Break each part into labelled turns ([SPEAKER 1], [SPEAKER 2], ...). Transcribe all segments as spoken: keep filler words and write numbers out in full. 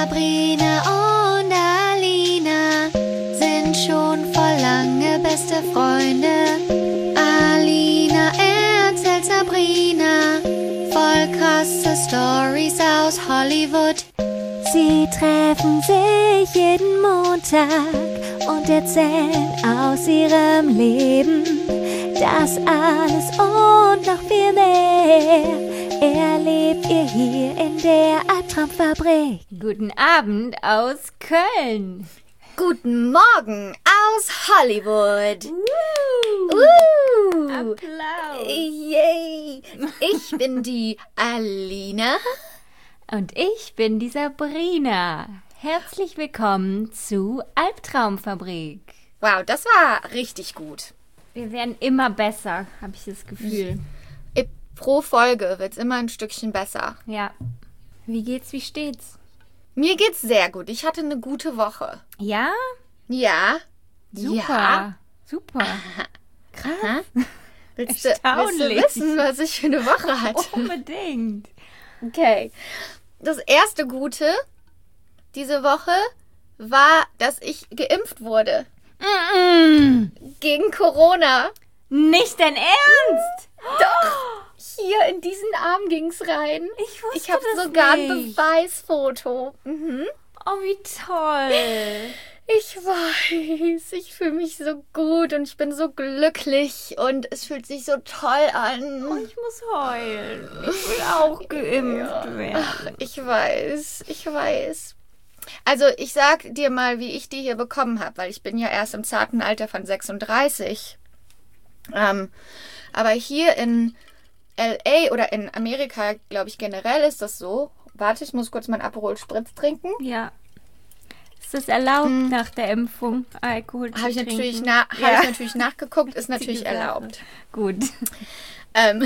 [SPEAKER 1] Sabrina und Alina sind schon voll lange beste Freunde. Alina erzählt Sabrina voll krasse Stories aus Hollywood. Sie treffen sich jeden Montag und erzählen aus ihrem Leben. Das alles und noch viel mehr erlebt ihr hier in der Albtraumfabrik.
[SPEAKER 2] Guten Abend aus Köln.
[SPEAKER 3] Guten Morgen aus Hollywood.
[SPEAKER 2] Uh,
[SPEAKER 3] Uh,
[SPEAKER 2] Applaus.
[SPEAKER 3] Yay. Ich bin die Alina.
[SPEAKER 2] Und ich bin die Sabrina. Herzlich willkommen zu Albtraumfabrik.
[SPEAKER 3] Wow, das war richtig gut.
[SPEAKER 2] Wir werden immer besser, habe ich das Gefühl.
[SPEAKER 3] Pro Folge wird es immer ein Stückchen besser.
[SPEAKER 2] Ja. Wie geht's, wie steht's?
[SPEAKER 3] Mir geht's sehr gut. Ich hatte eine gute Woche.
[SPEAKER 2] Ja?
[SPEAKER 3] Ja.
[SPEAKER 2] Super.
[SPEAKER 3] Ja.
[SPEAKER 2] Super. Krass.
[SPEAKER 3] Willst du, willst du
[SPEAKER 2] Erstaunlich.
[SPEAKER 3] wissen, was ich für eine Woche hatte?
[SPEAKER 2] Unbedingt.
[SPEAKER 3] Okay. Das erste Gute diese Woche war, dass ich geimpft wurde.
[SPEAKER 2] Mm-mm.
[SPEAKER 3] Gegen Corona.
[SPEAKER 2] Nicht dein Ernst?
[SPEAKER 3] Doch. Hier in diesen Arm ging's rein.
[SPEAKER 2] Ich wusste
[SPEAKER 3] Ich habe
[SPEAKER 2] das
[SPEAKER 3] sogar
[SPEAKER 2] nicht.
[SPEAKER 3] ein Beweisfoto. Mhm.
[SPEAKER 2] Oh, wie toll.
[SPEAKER 3] Ich weiß, ich fühle mich so gut und ich bin so glücklich und es fühlt sich so toll an.
[SPEAKER 2] Oh, ich muss heulen. Ich will auch geimpft werden.
[SPEAKER 3] Ach, ich weiß, ich weiß. Also ich sag dir mal, wie ich die hier bekommen habe, weil ich bin ja erst im zarten Alter von sechsunddreißig. Ähm, aber hier in L A oder in Amerika, glaube ich, generell ist das so. Warte, ich muss kurz meinen Aperol Spritz trinken.
[SPEAKER 2] Ja. Ist es erlaubt, nach der Impfung Alkohol zu
[SPEAKER 3] Habe ich,
[SPEAKER 2] trinken?
[SPEAKER 3] natürlich na- hab
[SPEAKER 2] Ja.
[SPEAKER 3] ich natürlich nachgeguckt, ist natürlich
[SPEAKER 2] gesagt
[SPEAKER 3] erlaubt.
[SPEAKER 2] Gut.
[SPEAKER 3] Ähm,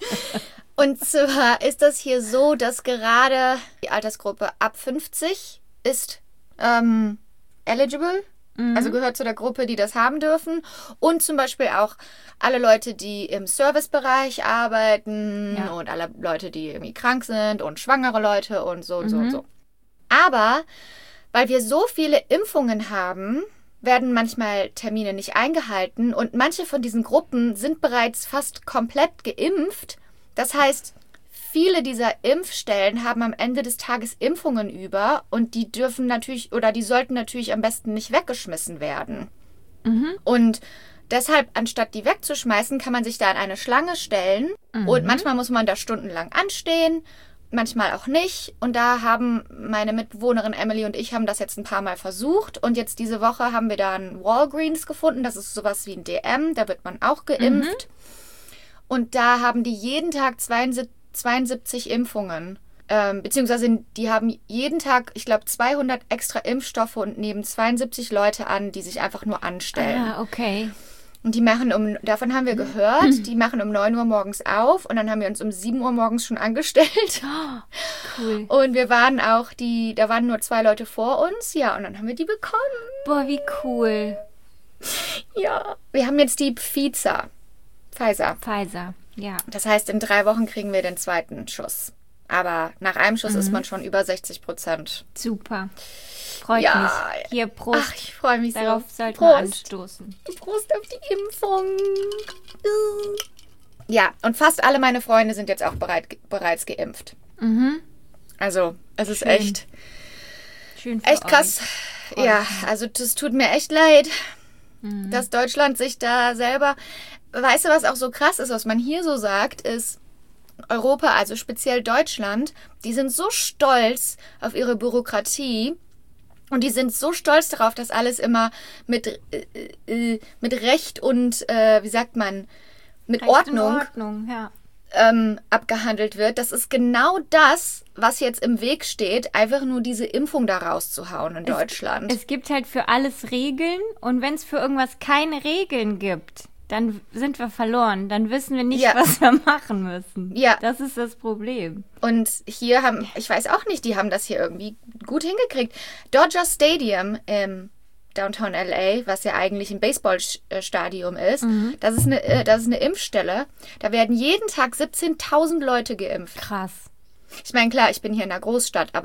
[SPEAKER 3] und zwar ist das hier so, dass gerade die Altersgruppe ab fünfzig ist ähm, eligible,
[SPEAKER 2] Mhm.
[SPEAKER 3] also gehört zu der Gruppe, die das haben dürfen. Und zum Beispiel auch alle Leute, die im Servicebereich arbeiten
[SPEAKER 2] Ja.
[SPEAKER 3] und alle Leute, die irgendwie krank sind und schwangere Leute und so und so und
[SPEAKER 2] Mhm.
[SPEAKER 3] so. Aber weil wir so viele Impfungen haben, werden manchmal Termine nicht eingehalten und manche von diesen Gruppen sind bereits fast komplett geimpft. Das heißt, viele dieser Impfstellen haben am Ende des Tages Impfungen über und die dürfen natürlich oder die sollten natürlich am besten nicht weggeschmissen werden.
[SPEAKER 2] Mhm.
[SPEAKER 3] Und deshalb, anstatt die wegzuschmeißen, kann man sich da an eine Schlange stellen und manchmal muss man da stundenlang anstehen, manchmal auch nicht. Und da haben meine Mitbewohnerin Emily und ich haben das jetzt ein paar Mal versucht. Und jetzt diese Woche haben wir da ein Walgreens gefunden. Das ist sowas wie ein D M. Da wird man auch geimpft. Und da haben die jeden Tag zweiundsiebzig Impfungen. Ähm, beziehungsweise die haben jeden Tag, ich glaube, zweihundert extra Impfstoffe und nehmen zweiundsiebzig Leute an, die sich einfach nur anstellen.
[SPEAKER 2] Ah, okay.
[SPEAKER 3] Und die machen um, davon haben wir gehört, die machen um neun Uhr morgens auf und dann haben wir uns um sieben Uhr morgens schon angestellt.
[SPEAKER 2] Oh, cool.
[SPEAKER 3] Und wir waren auch die, da waren nur zwei Leute vor uns, ja, und dann haben wir die bekommen.
[SPEAKER 2] Boah, wie cool.
[SPEAKER 3] Ja. Wir haben jetzt die Pfizer, Pfizer.
[SPEAKER 2] Pfizer, ja.
[SPEAKER 3] Das heißt, in drei Wochen kriegen wir den zweiten Schuss. Aber nach einem Schuss ist man schon über sechzig Prozent.
[SPEAKER 2] Super. Freut
[SPEAKER 3] Ja.
[SPEAKER 2] mich. Hier, Prost.
[SPEAKER 3] Ach, ich freue mich
[SPEAKER 2] Darauf
[SPEAKER 3] so.
[SPEAKER 2] sollten wir
[SPEAKER 3] Prost.
[SPEAKER 2] anstoßen.
[SPEAKER 3] Prost auf die Impfung. Ja, und fast alle meine Freunde sind jetzt auch bereit, bereits geimpft.
[SPEAKER 2] Mhm.
[SPEAKER 3] Also, es ist
[SPEAKER 2] Schön.
[SPEAKER 3] echt,
[SPEAKER 2] Schön für
[SPEAKER 3] echt
[SPEAKER 2] euch.
[SPEAKER 3] krass.
[SPEAKER 2] Freut
[SPEAKER 3] Ja,
[SPEAKER 2] mich.
[SPEAKER 3] also das tut mir echt leid,
[SPEAKER 2] Mhm.
[SPEAKER 3] dass Deutschland sich da selber... Weißt du, was auch so krass ist, was man hier so sagt, ist Europa, also speziell Deutschland, die sind so stolz auf ihre Bürokratie und die sind so stolz darauf, dass alles immer mit, äh, äh, mit Recht und, äh, wie sagt man, mit
[SPEAKER 2] Recht in
[SPEAKER 3] Ordnung
[SPEAKER 2] Ordnung, ja.
[SPEAKER 3] ähm, abgehandelt wird. Das ist genau das, was jetzt im Weg steht, einfach nur diese Impfung da rauszuhauen in Deutschland.
[SPEAKER 2] Es gibt halt für alles Regeln und wenn es für irgendwas keine Regeln gibt, dann sind wir verloren. Dann wissen wir nicht,
[SPEAKER 3] Ja.
[SPEAKER 2] was wir machen müssen.
[SPEAKER 3] Ja.
[SPEAKER 2] Das ist das Problem.
[SPEAKER 3] Und hier haben, ich weiß auch nicht, die haben das hier irgendwie gut hingekriegt. Dodger Stadium im Downtown L A, was ja eigentlich ein Baseballstadion ist, das ist eine, äh, das ist eine Impfstelle. Da werden jeden Tag siebzehntausend Leute geimpft.
[SPEAKER 2] Krass.
[SPEAKER 3] Ich meine, klar, ich bin hier in einer Großstadt, aber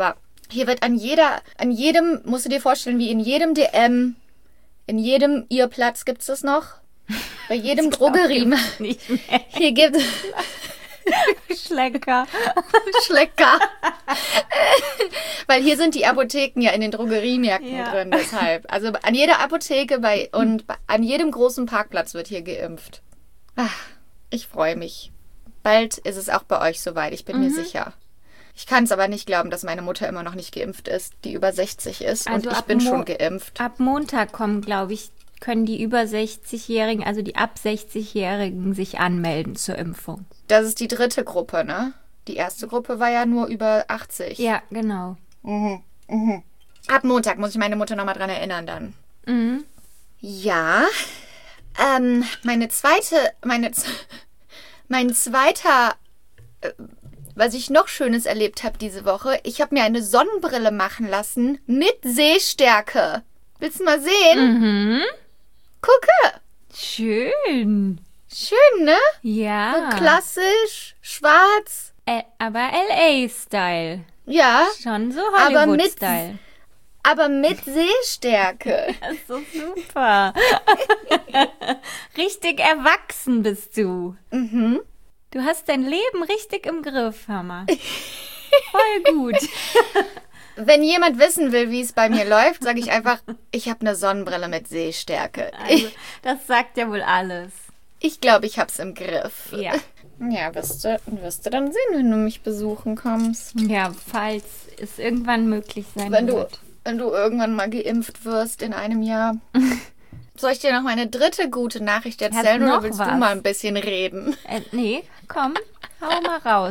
[SPEAKER 3] Hier wird an jeder, an jedem, musst du dir vorstellen, wie in jedem D M, in jedem Irrplatz gibt's das noch? Bei jedem Drogerie.
[SPEAKER 2] Nicht mehr.
[SPEAKER 3] Hier gibt es
[SPEAKER 2] Schlecker.
[SPEAKER 3] Schlecker. Weil hier sind die Apotheken ja in den Drogeriemärkten
[SPEAKER 2] Ja.
[SPEAKER 3] drin, deshalb. Also an jeder Apotheke bei und bei- an jedem großen Parkplatz wird hier geimpft. Ach, ich freue mich. Bald ist es auch bei euch soweit, ich bin mir sicher. Ich kann es aber nicht glauben, dass meine Mutter immer noch nicht geimpft ist, die über sechzig ist.
[SPEAKER 2] Also
[SPEAKER 3] und ich
[SPEAKER 2] ab
[SPEAKER 3] bin
[SPEAKER 2] Mo-
[SPEAKER 3] schon geimpft.
[SPEAKER 2] Ab Montag kommen, glaube ich, können die über sechzig-Jährigen, also die ab sechzig-Jährigen sich anmelden zur Impfung.
[SPEAKER 3] Das ist die dritte Gruppe, ne? Die erste Gruppe war ja nur über achtzig.
[SPEAKER 2] Ja, genau.
[SPEAKER 3] Mhm. Mhm. Ab Montag muss ich meine Mutter nochmal dran erinnern dann.
[SPEAKER 2] Mhm.
[SPEAKER 3] Ja. Ähm, meine zweite, meine, z- mein zweiter, äh, was ich noch Schönes erlebt habe diese Woche, ich habe mir eine Sonnenbrille machen lassen mit Sehstärke. Willst du mal sehen?
[SPEAKER 2] Mhm.
[SPEAKER 3] Gucke.
[SPEAKER 2] Schön.
[SPEAKER 3] Schön, ne?
[SPEAKER 2] Ja.
[SPEAKER 3] Klassisch, schwarz.
[SPEAKER 2] Ä- aber L A-Style.
[SPEAKER 3] Ja,
[SPEAKER 2] Schon so
[SPEAKER 3] Aber mit-
[SPEAKER 2] Hollywood-Style.
[SPEAKER 3] aber mit Sehstärke.
[SPEAKER 2] Das ist so super. Richtig erwachsen bist du.
[SPEAKER 3] Mhm.
[SPEAKER 2] Du hast dein Leben richtig im Griff, Hammer. Voll gut.
[SPEAKER 3] Wenn jemand wissen will, wie es bei mir läuft, sage ich einfach, ich habe eine Sonnenbrille mit Sehstärke.
[SPEAKER 2] Also, das sagt ja wohl alles.
[SPEAKER 3] Ich glaube, ich hab's im Griff.
[SPEAKER 2] Ja.
[SPEAKER 3] Ja, wirst du, wirst du dann sehen, wenn du mich besuchen kommst.
[SPEAKER 2] Ja, falls es irgendwann möglich sein
[SPEAKER 3] Wenn du,
[SPEAKER 2] wird.
[SPEAKER 3] wenn du irgendwann mal geimpft wirst in einem Jahr. Soll ich dir noch meine dritte gute Nachricht erzählen
[SPEAKER 2] noch
[SPEAKER 3] oder willst
[SPEAKER 2] was?
[SPEAKER 3] du mal ein bisschen reden?
[SPEAKER 2] Äh, nee, komm, hau mal raus.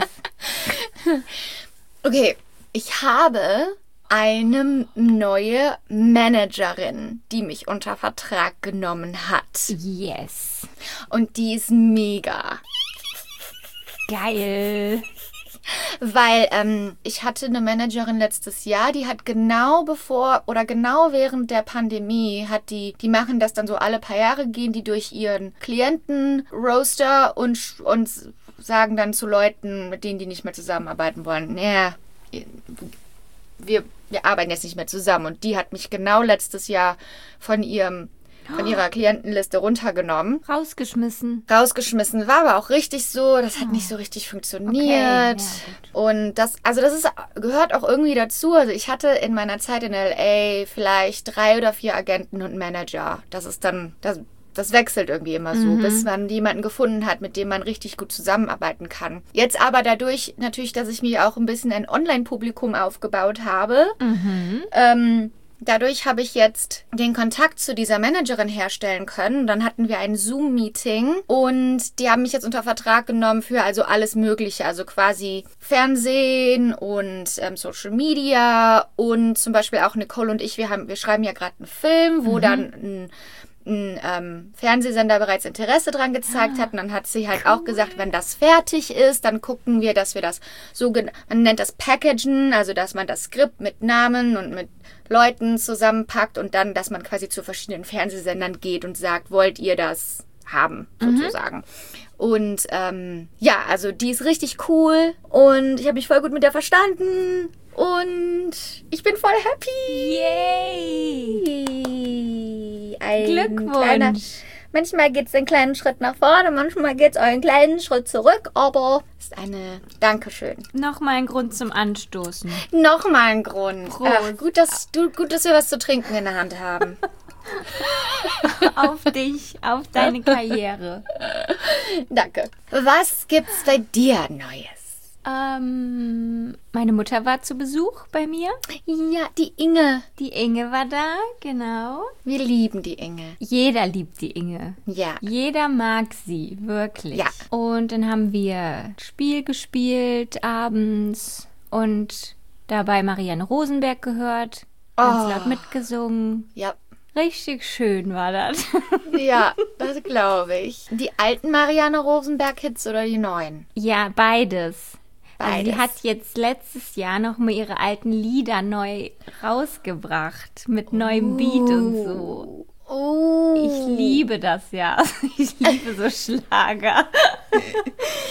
[SPEAKER 3] Okay, ich habe eine neue Managerin, die mich unter Vertrag genommen hat.
[SPEAKER 2] Yes.
[SPEAKER 3] Und die ist mega.
[SPEAKER 2] Geil.
[SPEAKER 3] Weil ähm, ich hatte eine Managerin letztes Jahr, die hat genau bevor oder genau während der Pandemie hat die, die machen das dann so alle paar Jahre, gehen die durch ihren Klienten-Roster und, sch- und sagen dann zu Leuten, mit denen die nicht mehr zusammenarbeiten wollen, naja, wir, wir arbeiten jetzt nicht mehr zusammen. Und die hat mich genau letztes Jahr von ihrem von ihrer Klientenliste runtergenommen.
[SPEAKER 2] Rausgeschmissen.
[SPEAKER 3] Rausgeschmissen, war aber auch richtig so, das hat nicht so richtig funktioniert.
[SPEAKER 2] Okay, ja,
[SPEAKER 3] und das, also das ist, gehört auch irgendwie dazu. Also ich hatte in meiner Zeit in L A vielleicht drei oder vier Agenten und Manager. Das ist dann, das, das wechselt irgendwie immer so,
[SPEAKER 2] Mhm.
[SPEAKER 3] bis man jemanden gefunden hat, mit dem man richtig gut zusammenarbeiten kann. Jetzt aber dadurch natürlich, dass ich mir auch ein bisschen ein Online-Publikum aufgebaut habe,
[SPEAKER 2] Mhm.
[SPEAKER 3] ähm, dadurch habe ich jetzt den Kontakt zu dieser Managerin herstellen können. Dann hatten wir ein Zoom-Meeting und die haben mich jetzt unter Vertrag genommen für also alles Mögliche. Also quasi Fernsehen und ähm, Social Media und zum Beispiel auch Nicole und ich, wir, haben, wir schreiben ja gerade einen Film, wo
[SPEAKER 2] Mhm.
[SPEAKER 3] dann ein ein ähm, Fernsehsender bereits Interesse dran gezeigt hat. Und dann hat sie halt auch gesagt, wenn das fertig ist, dann gucken wir, dass wir das so, gen- man nennt das Packagen, also dass man das Skript mit Namen und mit Leuten zusammenpackt und dann, dass man quasi zu verschiedenen Fernsehsendern geht und sagt, wollt ihr das haben, sozusagen. Und ähm, ja, also die ist richtig cool und ich habe mich voll gut mit der verstanden und ich bin voll happy.
[SPEAKER 2] Yay.
[SPEAKER 3] Ein
[SPEAKER 2] Glückwunsch.
[SPEAKER 3] Kleiner, manchmal geht es einen kleinen Schritt nach vorne, manchmal geht es auch einen kleinen Schritt zurück, aber ist eine Dankeschön.
[SPEAKER 2] Nochmal ein Grund zum Anstoßen.
[SPEAKER 3] Nochmal ein Grund.
[SPEAKER 2] Prost.
[SPEAKER 3] Ach, gut, dass, du, gut, dass wir was zu trinken in der Hand haben.
[SPEAKER 2] Auf dich, auf deine Karriere.
[SPEAKER 3] Danke. Was gibt's bei dir Neues?
[SPEAKER 2] Ähm, meine Mutter war zu Besuch bei mir.
[SPEAKER 3] Ja, die Inge.
[SPEAKER 2] Die Inge war da, genau.
[SPEAKER 3] Wir lieben die Inge.
[SPEAKER 2] Jeder liebt die Inge.
[SPEAKER 3] Ja.
[SPEAKER 2] Jeder mag sie, wirklich.
[SPEAKER 3] Ja.
[SPEAKER 2] Und dann haben wir Spiel gespielt abends und dabei Marianne Rosenberg gehört. Ganz
[SPEAKER 3] Oh.
[SPEAKER 2] laut mitgesungen.
[SPEAKER 3] Ja.
[SPEAKER 2] Richtig schön war das.
[SPEAKER 3] Ja, das glaube ich. Die alten Marianne Rosenberg-Hits oder die neuen?
[SPEAKER 2] Ja, beides. Also
[SPEAKER 3] Beides.
[SPEAKER 2] sie hat jetzt letztes Jahr noch mal ihre alten Lieder neu rausgebracht. Mit neuem Beat und so.
[SPEAKER 3] Oh.
[SPEAKER 2] Ich liebe das ja. Ich liebe so Schlager.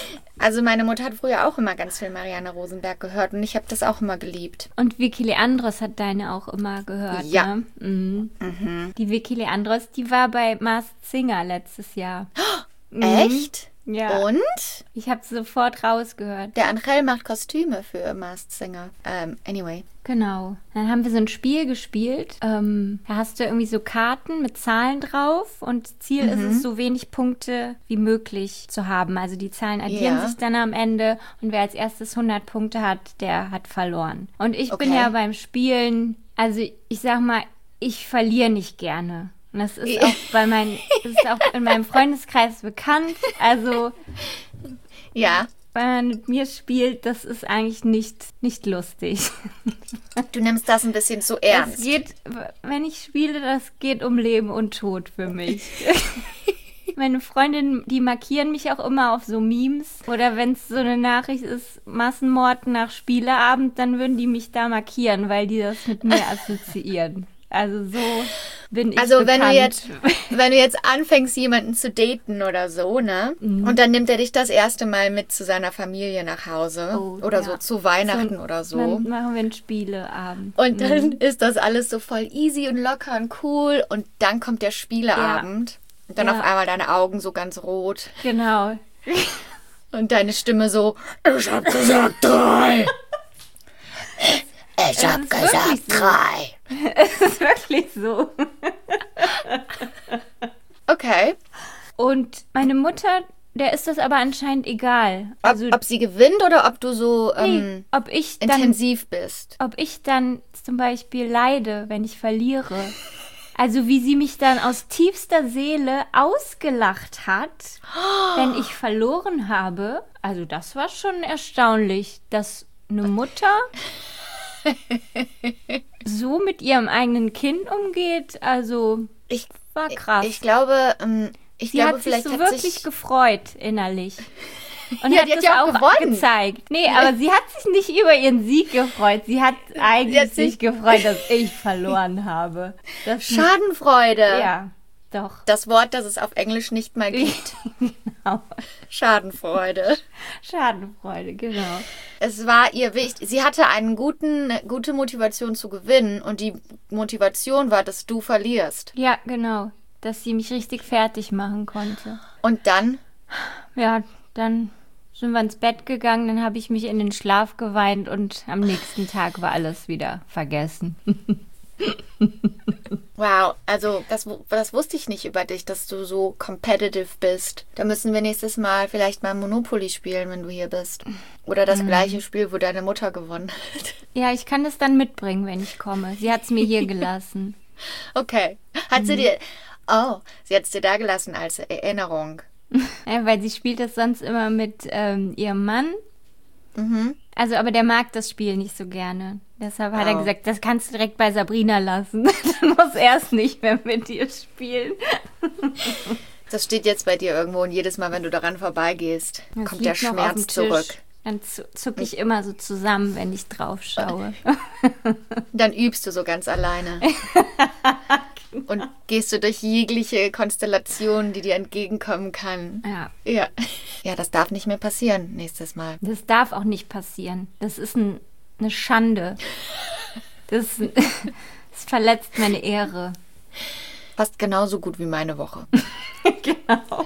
[SPEAKER 3] Also meine Mutter hat früher auch immer ganz viel Marianne Rosenberg gehört und ich habe das auch immer geliebt.
[SPEAKER 2] Und Vicky Leandros hat deine auch immer gehört,
[SPEAKER 3] Ja.
[SPEAKER 2] ne? Mhm.
[SPEAKER 3] Mhm.
[SPEAKER 2] Die Vicky Leandros, die war bei Masked Singer letztes Jahr. Mhm.
[SPEAKER 3] Echt?
[SPEAKER 2] Ja.
[SPEAKER 3] Und?
[SPEAKER 2] Ich habe sofort rausgehört.
[SPEAKER 3] Der Angel macht Kostüme für Masked Singer. Ähm, anyway.
[SPEAKER 2] Genau. Dann haben wir so ein Spiel gespielt. Ähm, da hast du irgendwie so Karten mit Zahlen drauf und Ziel
[SPEAKER 3] Mhm.
[SPEAKER 2] ist es, so wenig Punkte wie möglich zu haben. Also die Zahlen addieren
[SPEAKER 3] Ja.
[SPEAKER 2] sich dann am Ende und wer als erstes hundert Punkte hat, der hat verloren. Und ich bin
[SPEAKER 3] Okay.
[SPEAKER 2] ja beim Spielen, also ich sag mal, ich verliere nicht gerne. Und das ist auch bei meinen, das ist auch in meinem Freundeskreis bekannt. Also
[SPEAKER 3] Ja.
[SPEAKER 2] wenn man mit mir spielt, das ist eigentlich nicht, nicht lustig.
[SPEAKER 3] Du nimmst das ein bisschen zu
[SPEAKER 2] Es
[SPEAKER 3] ernst.
[SPEAKER 2] geht, wenn ich spiele, das geht um Leben und Tod für mich. Meine Freundinnen, die markieren mich auch immer auf so Memes. Oder wenn es so eine Nachricht ist, Massenmord nach Spieleabend, dann würden die mich da markieren, weil die das mit mir assoziieren. Also so bin ich
[SPEAKER 3] Also
[SPEAKER 2] bekannt.
[SPEAKER 3] wenn du jetzt, wenn du jetzt anfängst, jemanden zu daten oder so, ne?
[SPEAKER 2] Mhm.
[SPEAKER 3] Und dann nimmt er dich das erste Mal mit zu seiner Familie nach Hause.
[SPEAKER 2] Oh,
[SPEAKER 3] oder
[SPEAKER 2] ja.
[SPEAKER 3] so zu Weihnachten
[SPEAKER 2] So,
[SPEAKER 3] oder so.
[SPEAKER 2] Dann machen wir einen Spieleabend.
[SPEAKER 3] Und dann ist das alles so voll easy und locker und cool. Und dann kommt der Spieleabend. Und dann
[SPEAKER 2] Ja.
[SPEAKER 3] auf einmal deine Augen so ganz rot.
[SPEAKER 2] Genau.
[SPEAKER 3] Und deine Stimme so, ich hab gesagt drei. Ich hab
[SPEAKER 2] ist
[SPEAKER 3] gesagt
[SPEAKER 2] wirklich so.
[SPEAKER 3] drei.
[SPEAKER 2] Es ist wirklich so.
[SPEAKER 3] Okay.
[SPEAKER 2] Und meine Mutter, der ist das aber anscheinend egal.
[SPEAKER 3] Ob,
[SPEAKER 2] Also
[SPEAKER 3] ob sie gewinnt oder ob du so
[SPEAKER 2] nee,
[SPEAKER 3] ähm,
[SPEAKER 2] ob ich dann
[SPEAKER 3] intensiv bist.
[SPEAKER 2] ob ich dann zum Beispiel leide, wenn ich verliere. Also wie sie mich dann aus tiefster Seele ausgelacht hat, wenn ich verloren habe. Also das war schon erstaunlich, dass eine Mutter so mit ihrem eigenen Kind umgeht. Also
[SPEAKER 3] Ich,
[SPEAKER 2] war krass.
[SPEAKER 3] ich glaube, ähm, ich
[SPEAKER 2] sie
[SPEAKER 3] glaube,
[SPEAKER 2] hat sich
[SPEAKER 3] vielleicht
[SPEAKER 2] so
[SPEAKER 3] hat
[SPEAKER 2] wirklich
[SPEAKER 3] sich...
[SPEAKER 2] gefreut innerlich. Und
[SPEAKER 3] Ja,
[SPEAKER 2] hat
[SPEAKER 3] die hat
[SPEAKER 2] das
[SPEAKER 3] ja auch
[SPEAKER 2] auch
[SPEAKER 3] gewonnen.
[SPEAKER 2] gezeigt. Nee, aber sie hat sich nicht über ihren Sieg gefreut. Sie hat eigentlich
[SPEAKER 3] hat sich-
[SPEAKER 2] sich gefreut, dass ich verloren habe. Das
[SPEAKER 3] Schadenfreude.
[SPEAKER 2] Ja, doch.
[SPEAKER 3] Das Wort, das es auf Englisch nicht mal gibt.
[SPEAKER 2] Genau.
[SPEAKER 3] Schadenfreude.
[SPEAKER 2] Schadenfreude, genau.
[SPEAKER 3] Es war ihr wichtig. Sie hatte eine guten, gute Motivation zu gewinnen und die Motivation war, dass du verlierst.
[SPEAKER 2] Ja, genau. Dass sie mich richtig fertig machen konnte.
[SPEAKER 3] Und dann,
[SPEAKER 2] Ja, dann sind wir ins Bett gegangen, dann habe ich mich in den Schlaf geweint und am nächsten Tag war alles wieder vergessen.
[SPEAKER 3] wow, also das, wu- das wusste ich nicht über dich, dass du so competitive bist. Da müssen wir nächstes Mal vielleicht mal Monopoly spielen, wenn du hier bist. Oder das gleiche Spiel, wo deine Mutter gewonnen hat.
[SPEAKER 2] Ja, ich kann das dann mitbringen, wenn ich komme. Sie hat es mir hier gelassen.
[SPEAKER 3] Okay. Hat sie dir... Oh, sie hat es dir da gelassen als Erinnerung.
[SPEAKER 2] Ja, weil sie spielt das sonst immer mit ähm, ihrem Mann.
[SPEAKER 3] Mhm.
[SPEAKER 2] Also, aber der mag das Spiel nicht so gerne. Deshalb hat
[SPEAKER 3] Oh.
[SPEAKER 2] er gesagt, das kannst du direkt bei Sabrina lassen. Dann muss er es nicht mehr mit dir spielen.
[SPEAKER 3] Das steht jetzt bei dir irgendwo und jedes Mal, wenn du daran vorbeigehst,
[SPEAKER 2] Das
[SPEAKER 3] kommt der
[SPEAKER 2] liegt noch auf dem
[SPEAKER 3] Schmerz
[SPEAKER 2] Tisch.
[SPEAKER 3] zurück.
[SPEAKER 2] Dann zu- zucke ich immer so zusammen, wenn ich drauf schaue.
[SPEAKER 3] Dann übst du so ganz alleine. Und gehst du durch jegliche Konstellation, die dir entgegenkommen kann.
[SPEAKER 2] Ja,
[SPEAKER 3] Ja. Ja, das darf nicht mehr passieren nächstes Mal.
[SPEAKER 2] das darf auch nicht passieren. Das ist ein, eine Schande. Das, das verletzt meine Ehre.
[SPEAKER 3] Fast genauso gut wie meine Woche.
[SPEAKER 2] Genau.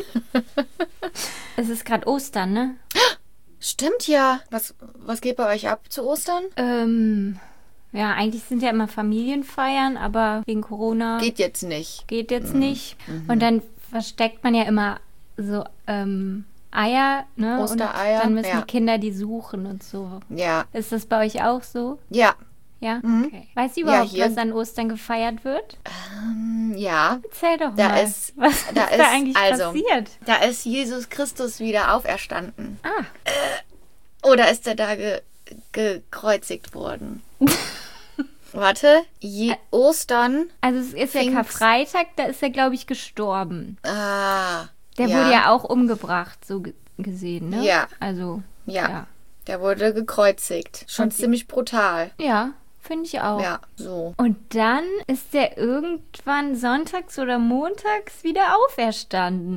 [SPEAKER 2] Es ist gerade Ostern, ne?
[SPEAKER 3] Stimmt ja. Was, was geht bei euch ab zu Ostern?
[SPEAKER 2] Ähm, ja, eigentlich sind ja immer Familienfeiern, aber wegen Corona
[SPEAKER 3] Geht jetzt nicht.
[SPEAKER 2] geht jetzt nicht. Und dann versteckt man ja immer so ähm, Eier, ne?
[SPEAKER 3] Ostereier,
[SPEAKER 2] Und dann müssen
[SPEAKER 3] ja.
[SPEAKER 2] die Kinder die suchen und so.
[SPEAKER 3] Ja.
[SPEAKER 2] Ist das bei euch auch so?
[SPEAKER 3] Ja.
[SPEAKER 2] Ja?
[SPEAKER 3] Mhm.
[SPEAKER 2] Okay. Weißt du überhaupt,
[SPEAKER 3] hier-
[SPEAKER 2] was an Ostern gefeiert wird?
[SPEAKER 3] Hm, Ja.
[SPEAKER 2] Erzähl doch
[SPEAKER 3] Da
[SPEAKER 2] mal.
[SPEAKER 3] ist-
[SPEAKER 2] was
[SPEAKER 3] da
[SPEAKER 2] ist
[SPEAKER 3] ist-
[SPEAKER 2] da eigentlich
[SPEAKER 3] also-
[SPEAKER 2] passiert?
[SPEAKER 3] Da ist Jesus Christus wieder auferstanden.
[SPEAKER 2] Ah,
[SPEAKER 3] Oder ist er da ge gekreuzigt worden? Warte. Je Ostern.
[SPEAKER 2] also es ist ja
[SPEAKER 3] Pfingst-
[SPEAKER 2] Karfreitag, da ist er, glaube ich, gestorben.
[SPEAKER 3] Ah.
[SPEAKER 2] Der
[SPEAKER 3] ja.
[SPEAKER 2] wurde ja auch umgebracht, so ge gesehen, ne?
[SPEAKER 3] Ja.
[SPEAKER 2] Also,
[SPEAKER 3] Ja.
[SPEAKER 2] ja.
[SPEAKER 3] Der wurde gekreuzigt. Schon
[SPEAKER 2] Und-
[SPEAKER 3] ziemlich brutal.
[SPEAKER 2] Ja, finde ich auch.
[SPEAKER 3] Ja, so.
[SPEAKER 2] Und dann ist der irgendwann sonntags oder montags wieder auferstanden.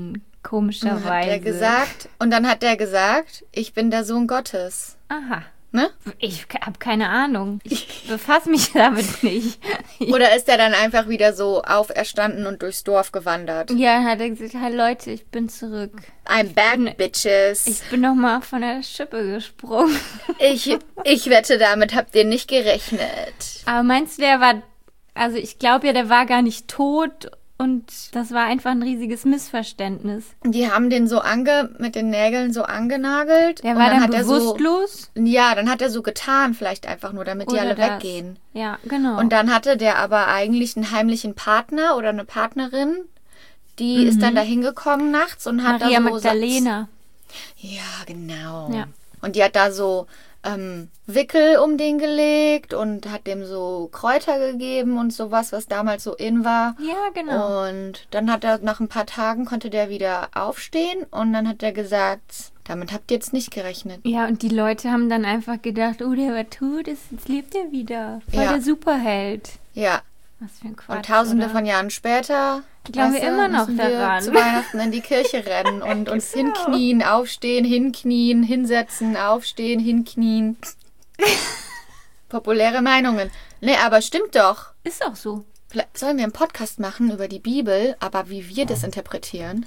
[SPEAKER 2] komischerweise.
[SPEAKER 3] Hat er gesagt, und dann hat er gesagt, ich bin der Sohn Gottes.
[SPEAKER 2] Aha.
[SPEAKER 3] Ne?
[SPEAKER 2] Ich habe keine Ahnung. Ich befasse mich damit nicht.
[SPEAKER 3] Oder ist er dann einfach wieder so auferstanden und durchs Dorf gewandert?
[SPEAKER 2] Ja, dann hat er gesagt, hi Leute, ich bin zurück.
[SPEAKER 3] I'm back,
[SPEAKER 2] Ich bin-
[SPEAKER 3] bitches.
[SPEAKER 2] Ich bin nochmal von der Schippe gesprungen.
[SPEAKER 3] Ich, ich wette, damit habt ihr nicht gerechnet.
[SPEAKER 2] Aber meinst du, der war, also ich glaube ja, der war gar nicht tot und das war einfach ein riesiges Missverständnis.
[SPEAKER 3] Die haben den so ange, mit den Nägeln so angenagelt.
[SPEAKER 2] Der
[SPEAKER 3] und
[SPEAKER 2] war dann,
[SPEAKER 3] hat er
[SPEAKER 2] bewusstlos.
[SPEAKER 3] so, ja, dann hat er so getan, vielleicht einfach nur, damit die
[SPEAKER 2] oder
[SPEAKER 3] alle
[SPEAKER 2] das.
[SPEAKER 3] weggehen.
[SPEAKER 2] Ja, genau.
[SPEAKER 3] Und dann hatte der aber eigentlich einen heimlichen Partner oder eine Partnerin, die ist dann da hingekommen nachts und hat
[SPEAKER 2] Maria
[SPEAKER 3] da so...
[SPEAKER 2] Magdalena.
[SPEAKER 3] Ja, genau.
[SPEAKER 2] Ja.
[SPEAKER 3] Und die hat da so ähm, Wickel um den gelegt und hat dem so Kräuter gegeben und sowas, was damals so in war.
[SPEAKER 2] Ja, genau.
[SPEAKER 3] Und dann hat er nach ein paar Tagen konnte der wieder aufstehen und dann hat er gesagt, damit habt ihr jetzt nicht gerechnet.
[SPEAKER 2] Ja, und die Leute haben dann einfach gedacht, oh, der war tot, jetzt lebt er wieder. Voll
[SPEAKER 3] Ja.
[SPEAKER 2] der Superheld.
[SPEAKER 3] Ja.
[SPEAKER 2] Was für ein Quatsch,
[SPEAKER 3] Und tausende
[SPEAKER 2] oder?
[SPEAKER 3] von Jahren später
[SPEAKER 2] Glauben wir
[SPEAKER 3] weißt du,
[SPEAKER 2] immer noch
[SPEAKER 3] müssen wir
[SPEAKER 2] daran.
[SPEAKER 3] zu Weihnachten in die Kirche rennen und uns
[SPEAKER 2] Genau.
[SPEAKER 3] hinknien, aufstehen, hinknien, hinsetzen, aufstehen, hinknien. Populäre Meinungen. Nee, aber stimmt doch.
[SPEAKER 2] Ist auch so.
[SPEAKER 3] Vielleicht sollen wir einen Podcast machen über die Bibel, aber wie wir das interpretieren.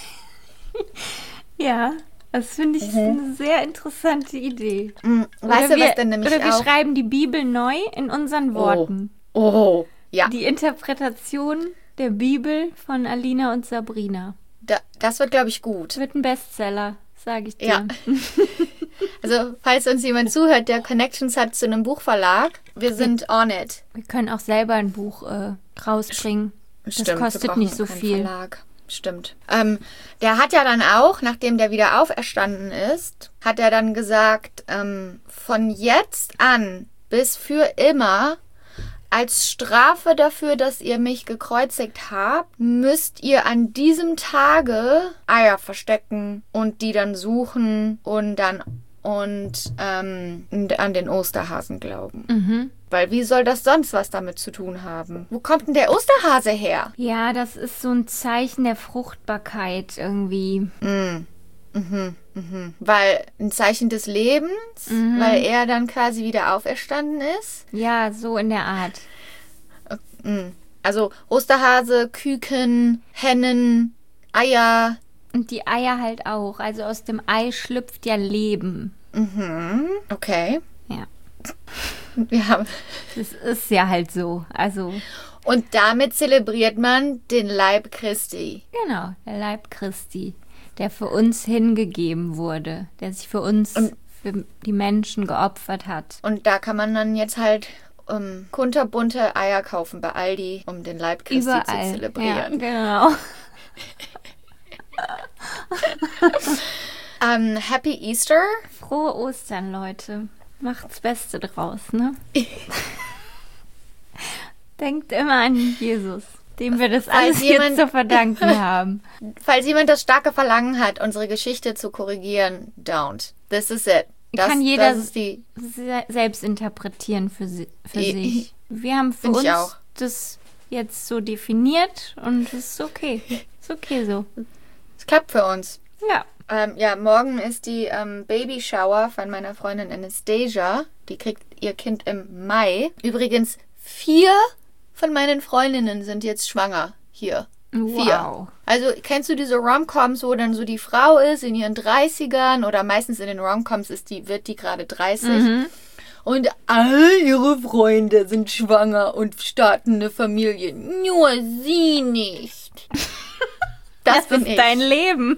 [SPEAKER 2] Ja, das finde ich eine sehr interessante Idee.
[SPEAKER 3] Mhm. Weißt
[SPEAKER 2] oder
[SPEAKER 3] du,
[SPEAKER 2] wir,
[SPEAKER 3] was denn nämlich
[SPEAKER 2] Oder wir
[SPEAKER 3] auch...
[SPEAKER 2] schreiben die Bibel neu in unseren Worten.
[SPEAKER 3] Oh, ja.
[SPEAKER 2] Die Interpretation der Bibel von Alina und Sabrina.
[SPEAKER 3] Da, das wird, glaube ich, gut.
[SPEAKER 2] Das wird ein Bestseller, sage ich dir.
[SPEAKER 3] Ja. Also, falls uns jemand zuhört, der Connections hat zu einem Buchverlag, wir sind on it.
[SPEAKER 2] Wir können auch selber ein Buch äh, rausbringen.
[SPEAKER 3] Stimmt,
[SPEAKER 2] das
[SPEAKER 3] wir
[SPEAKER 2] kostet
[SPEAKER 3] brauchen
[SPEAKER 2] nicht so
[SPEAKER 3] keinen
[SPEAKER 2] viel.
[SPEAKER 3] Verlag. Stimmt. Ähm, der hat ja dann auch, nachdem der wieder auferstanden ist, hat er dann gesagt, ähm, von jetzt an bis für immer, als Strafe dafür, dass ihr mich gekreuzigt habt, müsst ihr an diesem Tage Eier verstecken und die dann suchen und dann und ähm, an den Osterhasen glauben.
[SPEAKER 2] Mhm.
[SPEAKER 3] Weil wie soll das sonst was damit zu tun haben? Wo kommt denn der Osterhase her?
[SPEAKER 2] Ja, das ist so ein Zeichen der Fruchtbarkeit irgendwie.
[SPEAKER 3] Mm. Mhm, mhm. Weil ein Zeichen des Lebens,
[SPEAKER 2] Mhm.
[SPEAKER 3] weil er dann quasi wieder auferstanden ist.
[SPEAKER 2] Ja, so in der Art.
[SPEAKER 3] Mm. Also Osterhase, Küken, Hennen, Eier.
[SPEAKER 2] Und die Eier halt auch. Also aus dem Ei schlüpft ja Leben.
[SPEAKER 3] Mhm. Okay.
[SPEAKER 2] Ja,
[SPEAKER 3] Wir haben.
[SPEAKER 2] das ist ja halt so. Also,
[SPEAKER 3] Und damit zelebriert man den Leib Christi.
[SPEAKER 2] genau, der Leib Christi, der für uns hingegeben wurde, der sich für uns,
[SPEAKER 3] Und-
[SPEAKER 2] für die Menschen geopfert hat.
[SPEAKER 3] Und da kann man dann jetzt halt um, kunterbunte Eier kaufen bei Aldi, um den Leib Christi
[SPEAKER 2] Überall.
[SPEAKER 3] zu
[SPEAKER 2] Ja,
[SPEAKER 3] zelebrieren.
[SPEAKER 2] genau.
[SPEAKER 3] Ähm, Happy Easter.
[SPEAKER 2] Frohe Ostern, Leute. Macht's Beste draus, ne? Denkt immer an Jesus, dem wir das
[SPEAKER 3] Falls
[SPEAKER 2] alles hier
[SPEAKER 3] jemand-
[SPEAKER 2] zu verdanken haben.
[SPEAKER 3] Falls jemand das starke Verlangen hat, unsere Geschichte zu korrigieren, don't. This is it. Das,
[SPEAKER 2] Kann jeder
[SPEAKER 3] das ist die.
[SPEAKER 2] se- selbst interpretieren für, si für
[SPEAKER 3] I-
[SPEAKER 2] sich. Wir haben für
[SPEAKER 3] Find
[SPEAKER 2] uns
[SPEAKER 3] ich auch.
[SPEAKER 2] das jetzt so definiert und es ist okay. Ist okay so.
[SPEAKER 3] Es klappt für uns.
[SPEAKER 2] Ja.
[SPEAKER 3] Ähm, ja, morgen ist die ähm, Babyshower von meiner Freundin Anastasia. Die kriegt ihr Kind im Mai. Übrigens, vier von meinen Freundinnen sind jetzt schwanger hier. Vier.
[SPEAKER 2] Wow.
[SPEAKER 3] Also kennst du diese Rom-Coms, wo dann so die Frau ist in ihren dreißigern oder meistens in den Rom-Coms ist die, wird die gerade dreißig.
[SPEAKER 2] Mhm.
[SPEAKER 3] Und all ihre Freunde sind schwanger und starten eine Familie. Nur sie nicht. Das,
[SPEAKER 2] Das
[SPEAKER 3] bin
[SPEAKER 2] ist
[SPEAKER 3] ich.
[SPEAKER 2] dein Leben.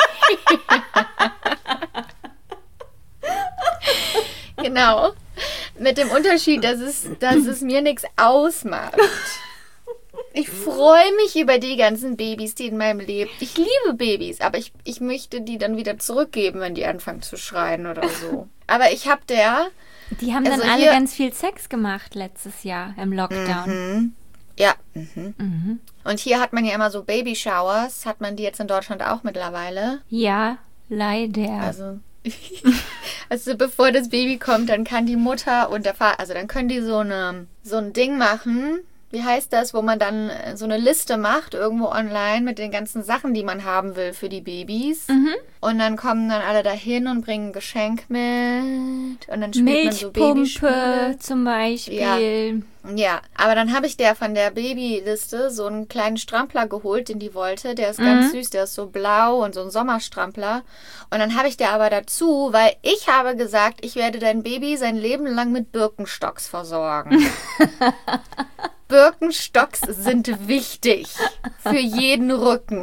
[SPEAKER 3] Genau. Mit dem Unterschied, dass es, dass es mir nichts ausmacht. Ich freue mich über die ganzen Babys, die in meinem Leben. Ich liebe Babys, aber ich, ich möchte die dann wieder zurückgeben, wenn die anfangen zu schreien oder so. Aber ich habe der.
[SPEAKER 2] Die haben
[SPEAKER 3] Also
[SPEAKER 2] dann alle
[SPEAKER 3] hier-
[SPEAKER 2] ganz viel Sex gemacht letztes Jahr im Lockdown.
[SPEAKER 3] Mhm. Ja. Mhm.
[SPEAKER 2] Mhm.
[SPEAKER 3] Und hier hat man ja immer so Baby-Showers. Hat man die jetzt in Deutschland auch mittlerweile?
[SPEAKER 2] Ja, leider.
[SPEAKER 3] Also, also bevor das Baby kommt, dann kann die Mutter und der Vater, also dann können die so eine so ein Ding machen, wie heißt das, wo man dann so eine Liste macht, irgendwo online mit den ganzen Sachen, die man haben will für die Babys.
[SPEAKER 2] Mhm.
[SPEAKER 3] Und dann kommen dann alle dahin und bringen ein Geschenk mit. Und dann spielt man so Babyspiele.
[SPEAKER 2] Milchpumpe zum Beispiel.
[SPEAKER 3] Ja. ja, aber dann habe ich der von der Babyliste so einen kleinen Strampler geholt, den die wollte. Der ist ganz
[SPEAKER 2] Mhm.
[SPEAKER 3] süß, der ist so blau und so ein Sommerstrampler. Und dann habe ich der aber dazu, weil ich habe gesagt, ich werde dein Baby sein Leben lang mit Birkenstocks versorgen. Birkenstocks sind wichtig für jeden Rücken.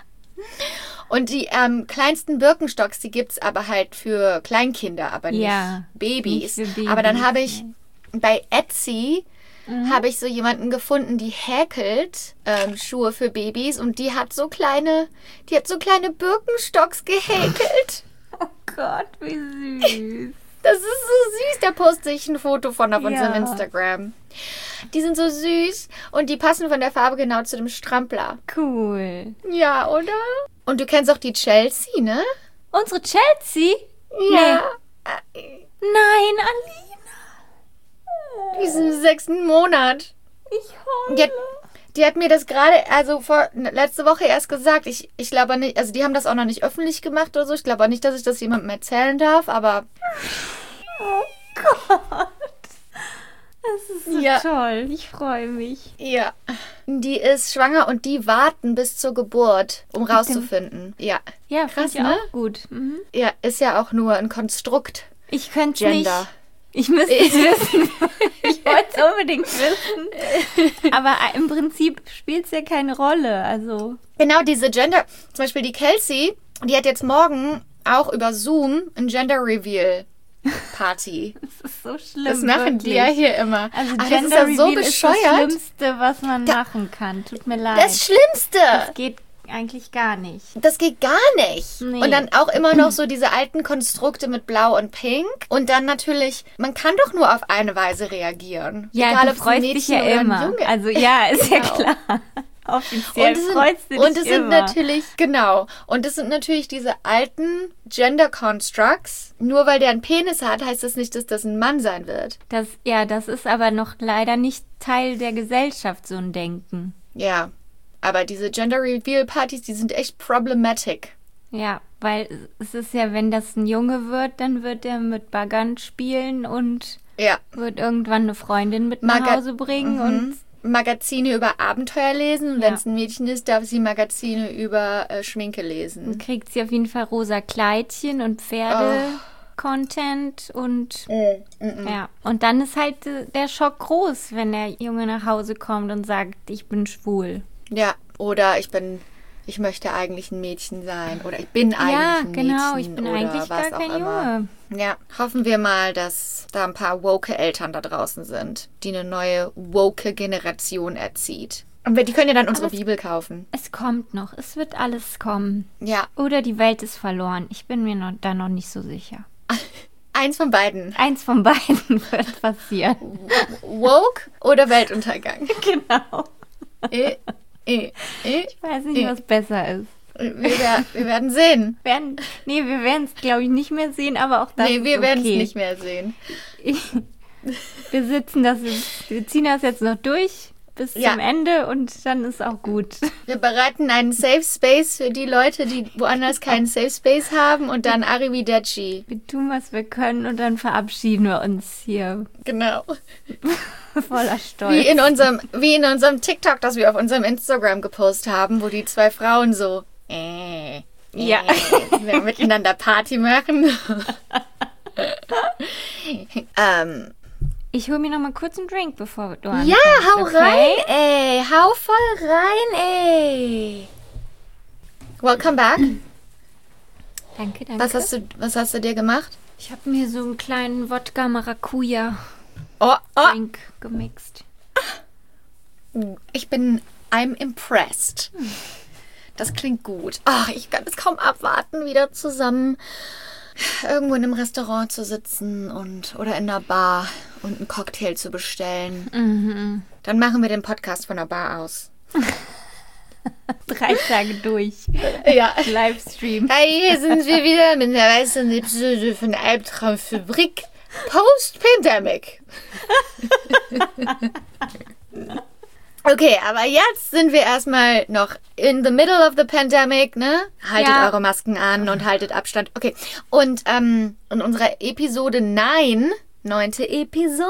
[SPEAKER 3] Und die ähm, kleinsten Birkenstocks, die gibt es aber halt für Kleinkinder, aber nicht
[SPEAKER 2] Ja,
[SPEAKER 3] Babys.
[SPEAKER 2] nicht für Babys,
[SPEAKER 3] Aber dann habe ich
[SPEAKER 2] nee.
[SPEAKER 3] bei Etsy habe ich so jemanden gefunden, die häkelt ähm, Schuhe für Babys und die hat so kleine, die hat so kleine Birkenstocks gehäkelt.
[SPEAKER 2] Oh Gott, wie süß.
[SPEAKER 3] Das ist so süß. Da poste ich ein Foto von auf
[SPEAKER 2] Ja.
[SPEAKER 3] unserem Instagram. Die sind so süß und die passen von der Farbe genau zu dem Strampler.
[SPEAKER 2] Cool.
[SPEAKER 3] Ja, oder? Und du kennst auch die Chelsea, ne?
[SPEAKER 2] Unsere Chelsea?
[SPEAKER 3] Ja.
[SPEAKER 2] Nein, Alina.
[SPEAKER 3] Die ist im sechsten Monat.
[SPEAKER 2] Ich heule.
[SPEAKER 3] Die hat, die hat mir das gerade, also vor letzte Woche erst gesagt. Ich, ich glaube nicht, also die haben das auch noch nicht öffentlich gemacht oder so. Ich glaube auch nicht, dass ich das jemandem erzählen darf, aber
[SPEAKER 2] Oh Gott. Das ist so
[SPEAKER 3] Ja.
[SPEAKER 2] toll. Ich freue mich.
[SPEAKER 3] ja. Die ist schwanger und die warten bis zur Geburt, um rauszufinden. Ja.
[SPEAKER 2] Ja,
[SPEAKER 3] Krass,
[SPEAKER 2] finde ich
[SPEAKER 3] ne?
[SPEAKER 2] auch gut. Mhm.
[SPEAKER 3] Ja, ist ja auch nur ein Konstrukt.
[SPEAKER 2] Ich könnte es nicht.
[SPEAKER 3] Gender.
[SPEAKER 2] Ich müsste es wissen. Ich wollte es unbedingt wissen. Aber im Prinzip spielt es ja keine Rolle. Also.
[SPEAKER 3] Genau, diese Gender, zum Beispiel die Kelsey, die hat jetzt morgen auch über Zoom ein Gender Reveal Party.
[SPEAKER 2] Das ist so schlimm.
[SPEAKER 3] Das machen die ja
[SPEAKER 2] wirklich.
[SPEAKER 3] hier immer.
[SPEAKER 2] Also
[SPEAKER 3] Aber das
[SPEAKER 2] Gender
[SPEAKER 3] ist ja so
[SPEAKER 2] Reveal ist
[SPEAKER 3] bescheuert.
[SPEAKER 2] das Schlimmste, was man machen kann. Tut mir leid.
[SPEAKER 3] Das Schlimmste.
[SPEAKER 2] Das geht eigentlich gar nicht.
[SPEAKER 3] Das geht gar nicht.
[SPEAKER 2] Nee.
[SPEAKER 3] Und dann auch immer noch so diese alten Konstrukte mit Blau und Pink. Und dann natürlich, man kann doch nur auf eine Weise reagieren.
[SPEAKER 2] Ja,
[SPEAKER 3] Egal,
[SPEAKER 2] du
[SPEAKER 3] ob es ein
[SPEAKER 2] freust dich
[SPEAKER 3] Mädchen
[SPEAKER 2] ja
[SPEAKER 3] oder ein
[SPEAKER 2] immer.
[SPEAKER 3] Junge.
[SPEAKER 2] Also ja, ist ja
[SPEAKER 3] Genau.
[SPEAKER 2] klar. Offiziell
[SPEAKER 3] Und es sind,
[SPEAKER 2] freust du dich
[SPEAKER 3] und es sind
[SPEAKER 2] immer.
[SPEAKER 3] natürlich, genau, und es sind natürlich diese alten Gender Constructs. Nur weil der einen Penis hat, heißt das nicht, dass das ein Mann sein wird.
[SPEAKER 2] Das, ja, das ist aber noch leider nicht Teil der Gesellschaft, so ein Denken.
[SPEAKER 3] Ja, aber diese Gender Reveal Partys, die sind echt problematic.
[SPEAKER 2] Ja, weil es ist ja, wenn das ein Junge wird, dann wird er mit Baggern spielen und
[SPEAKER 3] Ja.
[SPEAKER 2] wird irgendwann eine Freundin mit nach
[SPEAKER 3] Maga-
[SPEAKER 2] Hause bringen
[SPEAKER 3] Mhm.
[SPEAKER 2] und
[SPEAKER 3] Magazine über Abenteuer lesen. Und
[SPEAKER 2] Ja.
[SPEAKER 3] wenn es ein Mädchen ist, darf sie Magazine über äh, Schminke
[SPEAKER 2] dann
[SPEAKER 3] lesen.
[SPEAKER 2] kriegt sie auf jeden Fall rosa Kleidchen und Pferde-Content und
[SPEAKER 3] Mm, mm, mm.
[SPEAKER 2] ja. Und dann ist halt äh, der Schock groß, wenn der Junge nach Hause kommt und sagt, ich bin schwul.
[SPEAKER 3] Ja, oder ich bin, ich möchte eigentlich ein Mädchen sein. Oder ich bin eigentlich
[SPEAKER 2] Ja,
[SPEAKER 3] ein
[SPEAKER 2] genau,
[SPEAKER 3] Mädchen.
[SPEAKER 2] ich bin
[SPEAKER 3] oder
[SPEAKER 2] eigentlich
[SPEAKER 3] was
[SPEAKER 2] gar
[SPEAKER 3] auch
[SPEAKER 2] kein
[SPEAKER 3] immer.
[SPEAKER 2] Junge.
[SPEAKER 3] Ja, hoffen wir mal, dass da ein paar woke Eltern da draußen sind, die eine neue woke Generation erzieht. Und wir- die können ja dann unsere
[SPEAKER 2] Aber es-
[SPEAKER 3] Bibel kaufen.
[SPEAKER 2] Es kommt noch, es wird alles kommen.
[SPEAKER 3] Ja,
[SPEAKER 2] Oder die Welt ist verloren. Ich bin mir noch, da noch nicht so sicher.
[SPEAKER 3] eins von beiden.
[SPEAKER 2] Eins von beiden wird passieren.
[SPEAKER 3] Woke oder Weltuntergang.
[SPEAKER 2] Genau.
[SPEAKER 3] eh, eh, eh.
[SPEAKER 2] Ich weiß nicht, was besser ist.
[SPEAKER 3] Wir, wer- wir werden sehen.
[SPEAKER 2] Werden, nee, wir werden es, glaube ich, nicht mehr sehen, aber auch das
[SPEAKER 3] Nee,
[SPEAKER 2] ist
[SPEAKER 3] wir
[SPEAKER 2] okay.
[SPEAKER 3] werden es nicht mehr sehen.
[SPEAKER 2] Wir sitzen das, jetzt- wir ziehen das jetzt noch durch bis
[SPEAKER 3] Ja.
[SPEAKER 2] zum Ende und dann ist auch gut.
[SPEAKER 3] Wir bereiten einen Safe Space für die Leute, die woanders keinen Safe Space haben und dann Arrivederci.
[SPEAKER 2] Wir tun, was wir können und dann verabschieden wir uns hier
[SPEAKER 3] Genau.
[SPEAKER 2] voller Stolz.
[SPEAKER 3] Wie in unserem, wie in unserem TikTok, das wir auf unserem Instagram gepostet haben, wo die zwei Frauen so äh,
[SPEAKER 2] Ja.
[SPEAKER 3] äh, miteinander Party machen. ähm,
[SPEAKER 2] Ich hole mir noch mal kurz einen Drink, bevor du
[SPEAKER 3] ja,
[SPEAKER 2] anfängst.
[SPEAKER 3] hau
[SPEAKER 2] okay?
[SPEAKER 3] rein, ey. Hau voll rein, ey. Welcome back.
[SPEAKER 2] Danke, danke.
[SPEAKER 3] Was hast du, was hast du dir gemacht?
[SPEAKER 2] Ich habe mir so einen kleinen Wodka Maracuja
[SPEAKER 3] Oh, oh.
[SPEAKER 2] Drink gemixt.
[SPEAKER 3] Ich bin, I'm impressed. Das klingt gut. Ach, ich kann es kaum abwarten, wieder zusammen irgendwo in einem Restaurant zu sitzen und oder in einer Bar und einen Cocktail zu bestellen.
[SPEAKER 2] Mhm.
[SPEAKER 3] Dann machen wir den Podcast von der Bar aus.
[SPEAKER 2] Drei Tage durch.
[SPEAKER 3] Ja.
[SPEAKER 2] Livestream.
[SPEAKER 3] Hey, hier sind wir wieder mit einer weiteren Episode von Albtraumfabrik Post-Pandemic. Okay, aber jetzt sind wir erstmal noch in the middle of the pandemic, ne? Haltet
[SPEAKER 2] Ja.
[SPEAKER 3] eure Masken an und haltet Abstand. Okay, und ähm, in unserer Episode neun, neunte Episode,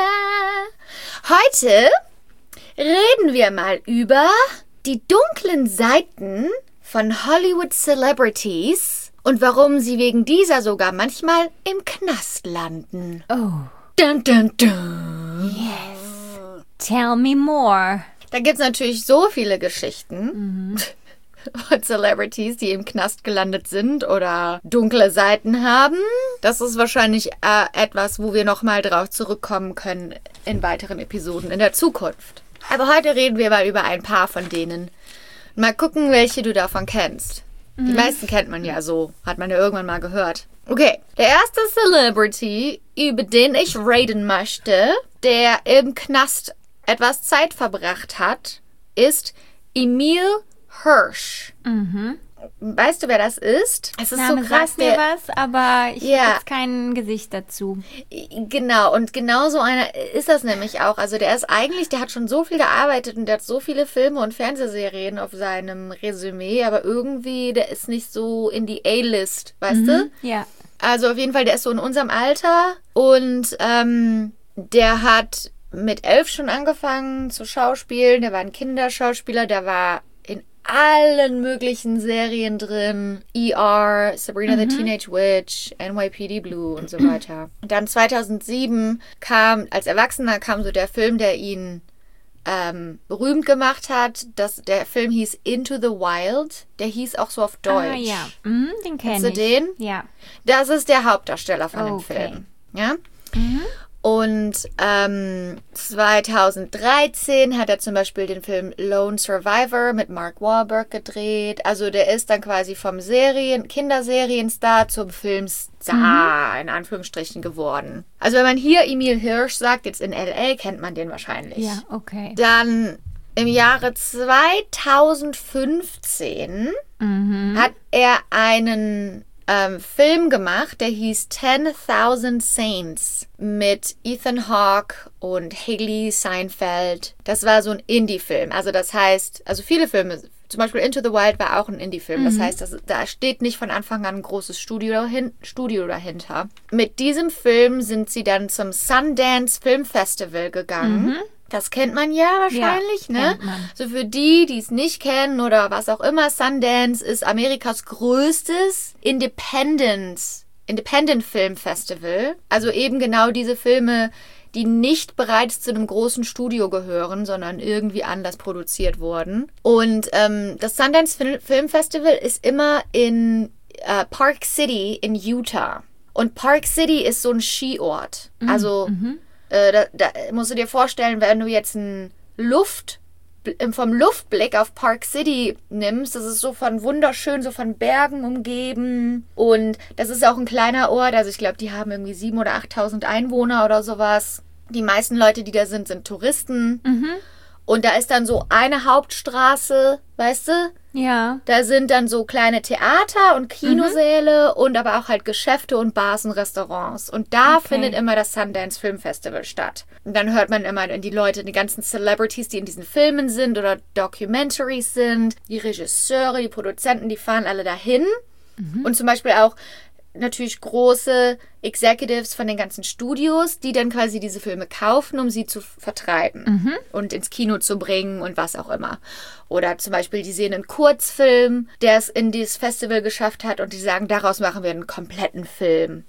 [SPEAKER 3] heute reden wir mal über die dunklen Seiten von Hollywood Celebrities und warum sie wegen dieser sogar manchmal im Knast landen.
[SPEAKER 2] Oh,
[SPEAKER 3] Dun, dun, dun.
[SPEAKER 2] tell me more.
[SPEAKER 3] Da gibt es natürlich so viele Geschichten von Celebrities, die im Knast gelandet sind oder dunkle Seiten haben. Das ist wahrscheinlich äh, etwas, wo wir nochmal drauf zurückkommen können in weiteren Episoden in der Zukunft. Aber heute reden wir mal über ein paar von denen. Mal gucken, welche du davon kennst. Die meisten kennt man ja so. Hat man ja irgendwann mal gehört. Okay, der erste Celebrity, über den ich reden möchte, der im Knast etwas Zeit verbracht hat, ist Emil Hirsch.
[SPEAKER 2] Mhm.
[SPEAKER 3] Weißt du, wer das ist? Es ist
[SPEAKER 2] Name
[SPEAKER 3] so krass.
[SPEAKER 2] sagt mir
[SPEAKER 3] Der,
[SPEAKER 2] was, aber ich
[SPEAKER 3] Ja.
[SPEAKER 2] habe jetzt kein Gesicht dazu.
[SPEAKER 3] genau, und genau so einer ist das nämlich auch. Also der ist eigentlich, der hat schon so viel gearbeitet und der hat so viele Filme und Fernsehserien auf seinem Resümee, aber irgendwie, der ist nicht so in die A-List, weißt du?
[SPEAKER 2] Ja.
[SPEAKER 3] Also auf jeden Fall, der ist so in unserem Alter und ähm, der hat mit elf schon angefangen zu schauspielen. Der war ein Kinderschauspieler, der war in allen möglichen Serien drin. E R, Sabrina the Teenage Witch, N Y P D Blue und so weiter. Und dann zweitausendsieben kam, als Erwachsener kam so der Film, der ihn ähm, berühmt gemacht hat. Das, der Film hieß Into the Wild. Der hieß auch so auf Deutsch.
[SPEAKER 2] Ah, ja. Mhm, den kenne ich.
[SPEAKER 3] Kennst du den?
[SPEAKER 2] Ja.
[SPEAKER 3] Das ist der Hauptdarsteller von dem
[SPEAKER 2] Okay.
[SPEAKER 3] Film. Ja? Und ähm, zweitausenddreizehn hat er zum Beispiel den Film Lone Survivor mit Mark Wahlberg gedreht. Also der ist dann quasi vom Serien, Kinderserienstar zum Filmstar in Anführungsstrichen geworden. Also wenn man hier Emil Hirsch sagt, jetzt in L A, kennt man den wahrscheinlich.
[SPEAKER 2] Ja, okay.
[SPEAKER 3] Dann im Jahre zweitausendfünfzehn hat er einen ähm, Film gemacht, der hieß ten thousand Saints mit Ethan Hawke und Haley Seinfeld. Das war so ein Indie-Film. Also das heißt, also viele Filme, zum Beispiel Into the Wild war auch ein Indie-Film. Das heißt, das, da steht nicht von Anfang an ein großes Studio, dahin, Studio dahinter. Mit diesem Film sind sie dann zum Sundance Film Festival gegangen. Das kennt man ja wahrscheinlich,
[SPEAKER 2] Ja,
[SPEAKER 3] ne?
[SPEAKER 2] kennt man.
[SPEAKER 3] So für die, die es nicht kennen oder was auch immer, Sundance ist Amerikas größtes Independent, Independent Film Festival. Also eben genau diese Filme, die nicht bereits zu einem großen Studio gehören, sondern irgendwie anders produziert wurden. Und ähm, das Sundance Fil- Film Festival ist immer in äh, Park City in Utah. Und Park City ist so ein Skiort. Also äh, da, da musst du dir vorstellen, wenn du jetzt ein Luft vom Luftblick auf Park City nimmst, das ist so von wunderschön, so von Bergen umgeben. Und das ist auch ein kleiner Ort. Also ich glaube, die haben irgendwie siebentausend oder achttausend Einwohner oder sowas. Die meisten Leute, die da sind, sind Touristen. Und da ist dann so eine Hauptstraße, weißt du?
[SPEAKER 2] Ja.
[SPEAKER 3] Da sind dann so kleine Theater und Kinosäle und aber auch halt Geschäfte und Bars und Restaurants. Und da
[SPEAKER 2] Okay.
[SPEAKER 3] findet immer das Sundance Film Festival statt. Und dann hört man immer die Leute, die ganzen Celebrities, die in diesen Filmen sind oder Documentaries sind, die Regisseure, die Produzenten, die fahren alle dahin. Und zum Beispiel auch natürlich große Executives von den ganzen Studios, die dann quasi diese Filme kaufen, um sie zu vertreiben und ins Kino zu bringen und was auch immer. Oder zum Beispiel, die sehen einen Kurzfilm, der es in dieses Festival geschafft hat und die sagen, daraus machen wir einen kompletten Film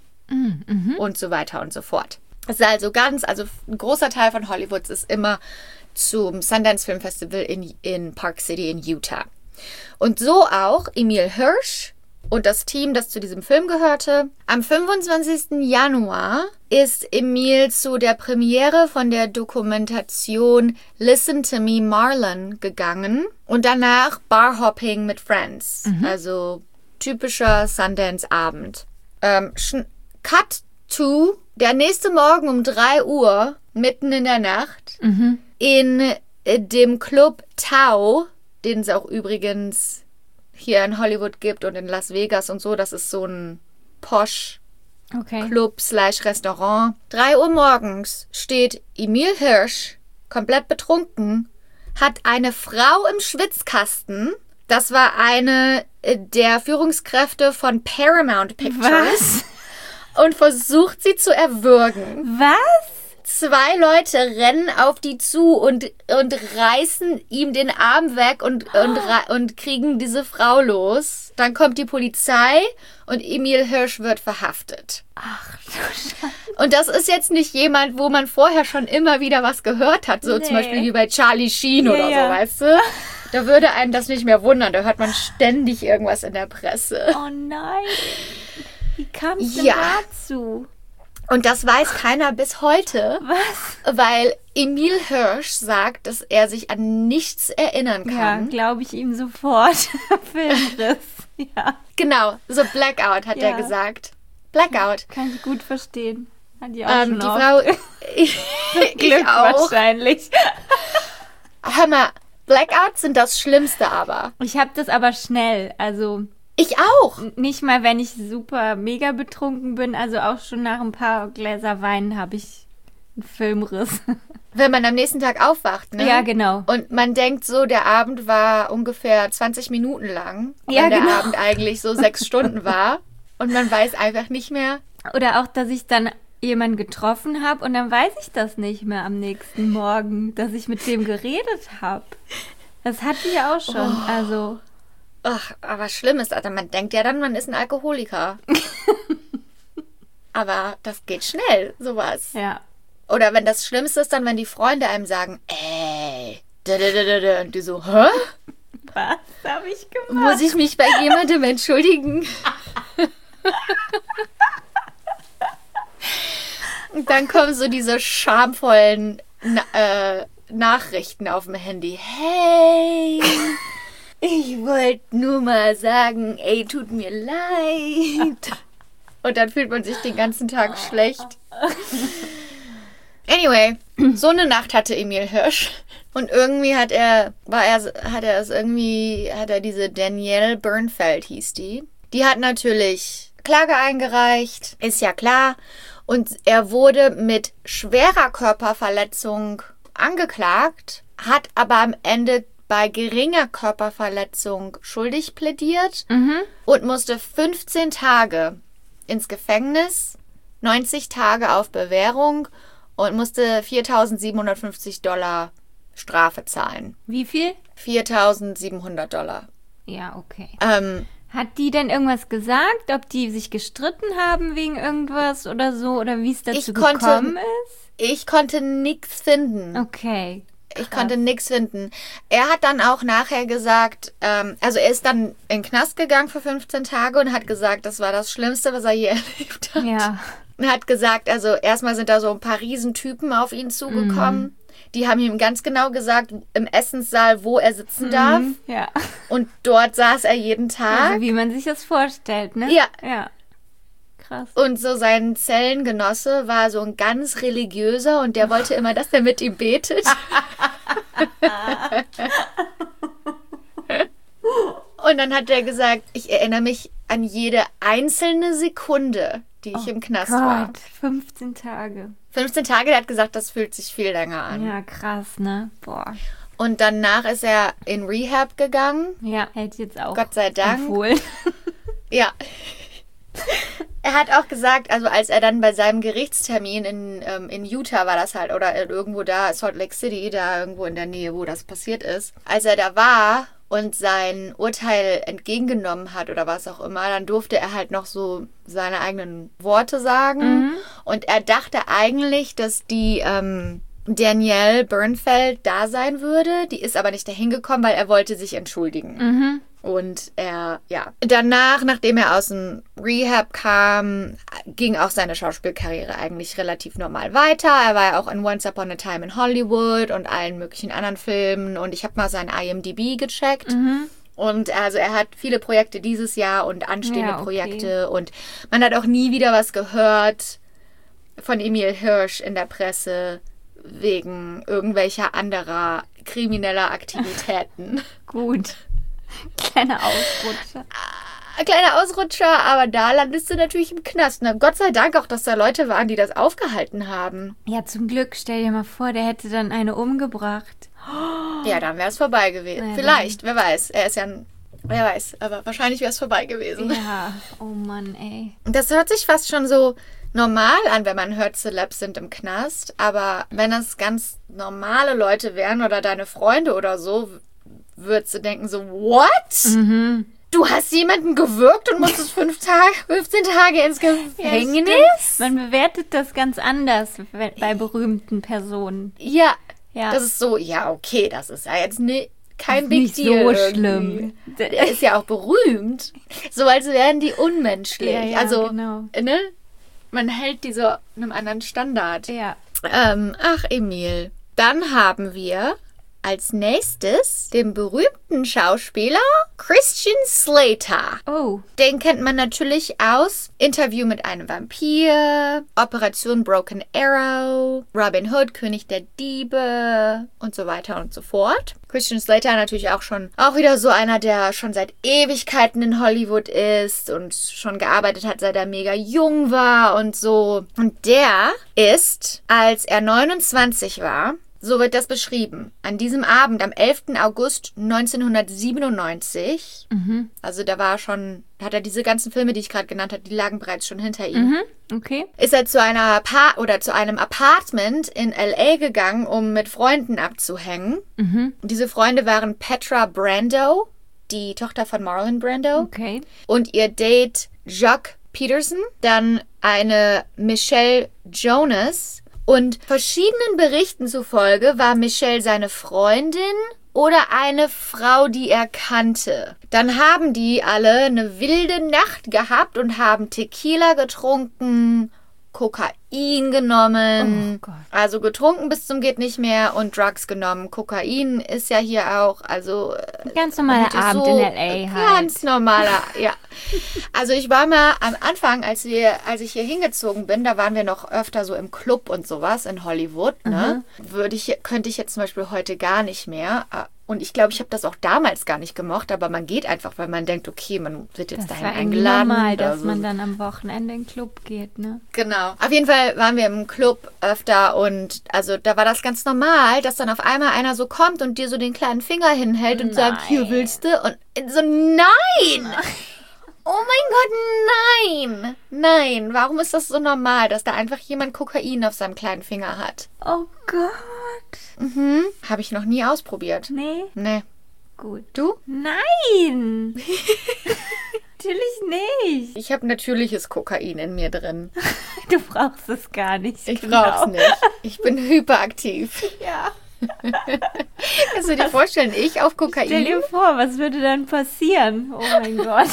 [SPEAKER 3] und so weiter und so fort. Das ist also ganz, also ein großer Teil von Hollywoods ist immer zum Sundance Film Festival in, in Park City in Utah. Und so auch Emil Hirsch und das Team, das zu diesem Film gehörte. Am fünfundzwanzigsten Januar ist Emil zu der Premiere von der Dokumentation Listen to Me Marlon gegangen und danach Barhopping mit Friends. Also typischer Sundance-Abend. Ähm, Schn- Cut to der nächste Morgen um drei Uhr, mitten in der Nacht, in äh, dem Club Tao, den es auch übrigens hier in Hollywood gibt und in Las Vegas und so. Das ist so ein Posh
[SPEAKER 2] Okay.
[SPEAKER 3] Club slash Restaurant. drei Uhr morgens steht Emil Hirsch, komplett betrunken, hat eine Frau im Schwitzkasten, das war eine der Führungskräfte von Paramount Pictures.
[SPEAKER 2] Was?
[SPEAKER 3] Und versucht sie zu erwürgen.
[SPEAKER 2] Was?
[SPEAKER 3] Zwei Leute rennen auf die zu und, und reißen ihm den Arm weg und, und, und kriegen diese Frau los. Dann kommt die Polizei und Emil Hirsch wird verhaftet.
[SPEAKER 2] Ach du Scheiße.
[SPEAKER 3] Und das ist jetzt nicht jemand, wo man vorher schon immer wieder was gehört hat. So
[SPEAKER 2] Nee.
[SPEAKER 3] zum Beispiel wie bei Charlie Sheen
[SPEAKER 2] Ja,
[SPEAKER 3] oder
[SPEAKER 2] ja.
[SPEAKER 3] so, weißt du? Da würde einen das nicht mehr wundern. Da hört man ständig irgendwas in der Presse.
[SPEAKER 2] Oh nein. Wie kam es denn
[SPEAKER 3] Ja.
[SPEAKER 2] dazu?
[SPEAKER 3] Und das weiß keiner bis heute,
[SPEAKER 2] Was?
[SPEAKER 3] weil Emil Hirsch sagt, dass er sich an nichts erinnern
[SPEAKER 2] Ja,
[SPEAKER 3] kann.
[SPEAKER 2] glaube ich ihm sofort. Filmriss. Ja,
[SPEAKER 3] Genau, so Blackout hat
[SPEAKER 2] Ja.
[SPEAKER 3] er gesagt. Blackout.
[SPEAKER 2] kann ich gut verstehen. Hat die auch
[SPEAKER 3] Ähm,
[SPEAKER 2] schon
[SPEAKER 3] die
[SPEAKER 2] oft.
[SPEAKER 3] Frau, ich,
[SPEAKER 2] Glück
[SPEAKER 3] ich auch.
[SPEAKER 2] wahrscheinlich.
[SPEAKER 3] Hör mal, Blackouts sind das Schlimmste aber.
[SPEAKER 2] Ich habe das aber schnell, also
[SPEAKER 3] Ich auch.
[SPEAKER 2] nicht mal, wenn ich super mega betrunken bin, also auch schon nach ein paar Gläser Wein habe ich einen Filmriss.
[SPEAKER 3] Wenn man am nächsten Tag aufwacht, ne?
[SPEAKER 2] Ja, genau.
[SPEAKER 3] Und man denkt so, der Abend war ungefähr zwanzig Minuten lang.
[SPEAKER 2] Ja,
[SPEAKER 3] wenn der
[SPEAKER 2] genau.
[SPEAKER 3] Abend eigentlich so sechs Stunden war. Und man weiß einfach nicht mehr.
[SPEAKER 2] Oder auch, dass ich dann jemanden getroffen habe und dann weiß ich das nicht mehr am nächsten Morgen, dass ich mit dem geredet habe. Das hatte ich auch schon,
[SPEAKER 3] Oh.
[SPEAKER 2] also...
[SPEAKER 3] Ach, aber schlimm ist, also man denkt ja dann, man ist ein Alkoholiker. Aber das geht schnell, sowas.
[SPEAKER 2] Ja.
[SPEAKER 3] Oder wenn das Schlimmste ist, dann, wenn die Freunde einem sagen, ey, da, da, da, da, da. Und die so, hä?
[SPEAKER 2] Was habe ich gemacht?
[SPEAKER 3] Muss ich mich bei jemandem entschuldigen? Und dann kommen so diese schamvollen Na äh, Nachrichten auf dem Handy. Hey, ich wollte nur mal sagen, ey, tut mir leid. Und dann fühlt man sich den ganzen Tag schlecht. Anyway, so eine Nacht hatte Emil Hirsch. Und irgendwie hat er, war er, hat er es irgendwie, hat er diese Danielle Bernfeld hieß die. Die hat natürlich Klage eingereicht, ist ja klar. Und er wurde mit schwerer Körperverletzung angeklagt, hat aber am Ende bei geringer Körperverletzung schuldig plädiert
[SPEAKER 2] Mhm.
[SPEAKER 3] und musste fünfzehn Tage ins Gefängnis, neunzig Tage auf Bewährung und musste viertausendsiebenhundertfünfzig Dollar Strafe zahlen.
[SPEAKER 2] Wie viel?
[SPEAKER 3] viertausendsiebenhundert Dollar.
[SPEAKER 2] Ja, okay.
[SPEAKER 3] Ähm,
[SPEAKER 2] Hat die denn irgendwas gesagt, ob die sich gestritten haben wegen irgendwas oder so? Oder wie es dazu
[SPEAKER 3] Ich konnte-
[SPEAKER 2] gekommen ist?
[SPEAKER 3] ich konnte nichts finden.
[SPEAKER 2] Okay.
[SPEAKER 3] Ich konnte nichts finden. Er hat dann auch nachher gesagt, ähm, also er ist dann in den Knast gegangen für fünfzehn Tage und hat gesagt, das war das Schlimmste, was er je erlebt hat.
[SPEAKER 2] Ja.
[SPEAKER 3] Und hat gesagt, also erstmal sind da so ein paar Riesentypen auf ihn zugekommen.
[SPEAKER 2] Mhm.
[SPEAKER 3] Die haben ihm ganz genau gesagt, im Essenssaal, wo er sitzen darf.
[SPEAKER 2] Mhm, ja.
[SPEAKER 3] Und dort saß er jeden Tag.
[SPEAKER 2] Also wie man sich das vorstellt, ne?
[SPEAKER 3] Ja.
[SPEAKER 2] Ja. Krass.
[SPEAKER 3] Und so sein Zellengenosse war so ein ganz religiöser und der wollte immer, dass er mit ihm betet. Und dann hat er gesagt, ich erinnere mich an jede einzelne Sekunde, die ich im Knast war.
[SPEAKER 2] Gott, fünfzehn Tage.
[SPEAKER 3] fünfzehn Tage, der hat gesagt, das fühlt sich viel länger an.
[SPEAKER 2] Ja, krass, ne? Boah.
[SPEAKER 3] Und danach ist er in Rehab gegangen.
[SPEAKER 2] Ja, hätte ich jetzt auch
[SPEAKER 3] Gott sei Dank.
[SPEAKER 2] empfohlen.
[SPEAKER 3] Ja. Er hat auch gesagt, also als er dann bei seinem Gerichtstermin in, ähm, in Utah war das halt, oder irgendwo da, Salt Lake City, da irgendwo in der Nähe, wo das passiert ist. Als er da war und sein Urteil entgegengenommen hat oder was auch immer, dann durfte er halt noch so seine eigenen Worte sagen.
[SPEAKER 2] Mhm.
[SPEAKER 3] Und er dachte eigentlich, dass die ähm, Danielle Bernfeld da sein würde. Die ist aber nicht dahin gekommen, weil er wollte sich entschuldigen.
[SPEAKER 2] Mhm.
[SPEAKER 3] Und er, ja. Danach, nachdem er aus dem Rehab kam, ging auch seine Schauspielkarriere eigentlich relativ normal weiter. Er war ja auch in Once Upon a Time in Hollywood und allen möglichen anderen Filmen. Und ich habe mal sein I M D B gecheckt.
[SPEAKER 2] Mhm.
[SPEAKER 3] Und also er hat viele Projekte dieses Jahr und anstehende
[SPEAKER 2] Ja, okay.
[SPEAKER 3] Projekte. Und man hat auch nie wieder was gehört von Emil Hirsch in der Presse wegen irgendwelcher anderer krimineller Aktivitäten.
[SPEAKER 2] Gut. Kleiner Ausrutscher.
[SPEAKER 3] Ein kleiner Ausrutscher, aber da landest du natürlich im Knast. Na, Gott sei Dank auch, dass da Leute waren, die das aufgehalten haben.
[SPEAKER 2] Ja, zum Glück, stell dir mal vor, der hätte dann eine umgebracht.
[SPEAKER 3] Ja, dann wäre es vorbei gewesen.
[SPEAKER 2] Ja,
[SPEAKER 3] Vielleicht, wer weiß. Er ist ja ein... Wer weiß, aber wahrscheinlich wäre es vorbei gewesen.
[SPEAKER 2] Ja, oh Mann, ey.
[SPEAKER 3] Das hört sich fast schon so normal an, wenn man hört, Celebs sind im Knast. Aber wenn das ganz normale Leute wären oder deine Freunde oder so, würdest du denken so, what?
[SPEAKER 2] Mhm.
[SPEAKER 3] Du hast jemanden gewürgt und musstest fünf Tage, fünfzehn Tage ins Gefängnis?
[SPEAKER 2] Ja, man bewertet das ganz anders bei berühmten Personen.
[SPEAKER 3] Ja,
[SPEAKER 2] Ja.
[SPEAKER 3] das ist so, ja, okay, das ist ja jetzt ne, kein
[SPEAKER 2] Das ist
[SPEAKER 3] Big
[SPEAKER 2] nicht
[SPEAKER 3] Deal.
[SPEAKER 2] so
[SPEAKER 3] irgendwie.
[SPEAKER 2] schlimm.
[SPEAKER 3] Der ist ja auch berühmt. So als wären die unmenschlich.
[SPEAKER 2] Ja, ja,
[SPEAKER 3] also,
[SPEAKER 2] genau.
[SPEAKER 3] ne? Man hält die so einem anderen Standard.
[SPEAKER 2] Ja.
[SPEAKER 3] Ähm, ach, Emil. Dann haben wir als nächstes den berühmten Schauspieler Christian Slater.
[SPEAKER 2] Oh.
[SPEAKER 3] Den kennt man natürlich aus Interview mit einem Vampir, Operation Broken Arrow, Robin Hood, König der Diebe und so weiter und so fort. Christian Slater natürlich auch schon, auch wieder so einer, der schon seit Ewigkeiten in Hollywood ist und schon gearbeitet hat, seit er mega jung war und so. Und der ist, als er neunundzwanzig war, so wird das beschrieben. An diesem Abend, am elften August neunzehnhundertsiebenundneunzig,
[SPEAKER 2] Mhm.
[SPEAKER 3] also da war schon, hat er diese ganzen Filme, die ich gerade genannt habe, die lagen bereits schon hinter ihm,
[SPEAKER 2] Mhm. Okay.
[SPEAKER 3] ist er zu einer pa- oder zu einem Apartment in L A gegangen, um mit Freunden abzuhängen.
[SPEAKER 2] Mhm.
[SPEAKER 3] Diese Freunde waren Petra Brando, die Tochter von Marlon Brando,
[SPEAKER 2] Okay.
[SPEAKER 3] und ihr Date Jacques Peterson, dann eine Michelle Jonas. Und verschiedenen Berichten zufolge war Michelle seine Freundin oder eine Frau, die er kannte. Dann haben die alle eine wilde Nacht gehabt und haben Tequila getrunken, Kokain genommen.
[SPEAKER 2] Oh Gott.
[SPEAKER 3] Also getrunken bis zum geht nicht mehr und Drugs genommen. Kokain ist ja hier auch, also
[SPEAKER 2] Ganz normaler
[SPEAKER 3] gute
[SPEAKER 2] Abend
[SPEAKER 3] so-
[SPEAKER 2] in L A halt.
[SPEAKER 3] Ganz normaler, ja. Also ich war mal am Anfang, als wir, als ich hier hingezogen bin, da waren wir noch öfter so im Club und sowas in Hollywood, ne? Würde ich, könnte ich jetzt zum Beispiel heute gar nicht mehr. Und ich glaube, ich habe das auch damals gar nicht gemocht, aber man geht einfach, weil man denkt, okay, man wird jetzt
[SPEAKER 2] Das
[SPEAKER 3] dahin
[SPEAKER 2] war irgendwie
[SPEAKER 3] eingeladen.
[SPEAKER 2] normal,
[SPEAKER 3] oder
[SPEAKER 2] dass
[SPEAKER 3] so.
[SPEAKER 2] man dann am Wochenende in den Club geht, ne?
[SPEAKER 3] Genau. Auf jeden Fall waren wir im Club öfter und also da war das ganz normal, dass dann auf einmal einer so kommt und dir so den kleinen Finger hinhält und sagt, hier willst du? Und so, nein! Oh mein Gott, nein! Nein, warum ist das so normal, dass da einfach jemand Kokain auf seinem kleinen Finger hat?
[SPEAKER 2] Oh Gott.
[SPEAKER 3] Mhm. Habe ich noch nie ausprobiert.
[SPEAKER 2] Nee,
[SPEAKER 3] Nee.
[SPEAKER 2] gut.
[SPEAKER 3] Du?
[SPEAKER 2] Nein! Natürlich nicht.
[SPEAKER 3] Ich habe natürliches Kokain in mir drin.
[SPEAKER 2] Du brauchst es gar nicht.
[SPEAKER 3] Ich
[SPEAKER 2] genau.
[SPEAKER 3] brauch's nicht. Ich bin hyperaktiv.
[SPEAKER 2] Ja.
[SPEAKER 3] Kannst du dir vorstellen, ich auf Kokain?
[SPEAKER 2] Stell dir vor, was würde dann passieren? Oh mein Gott.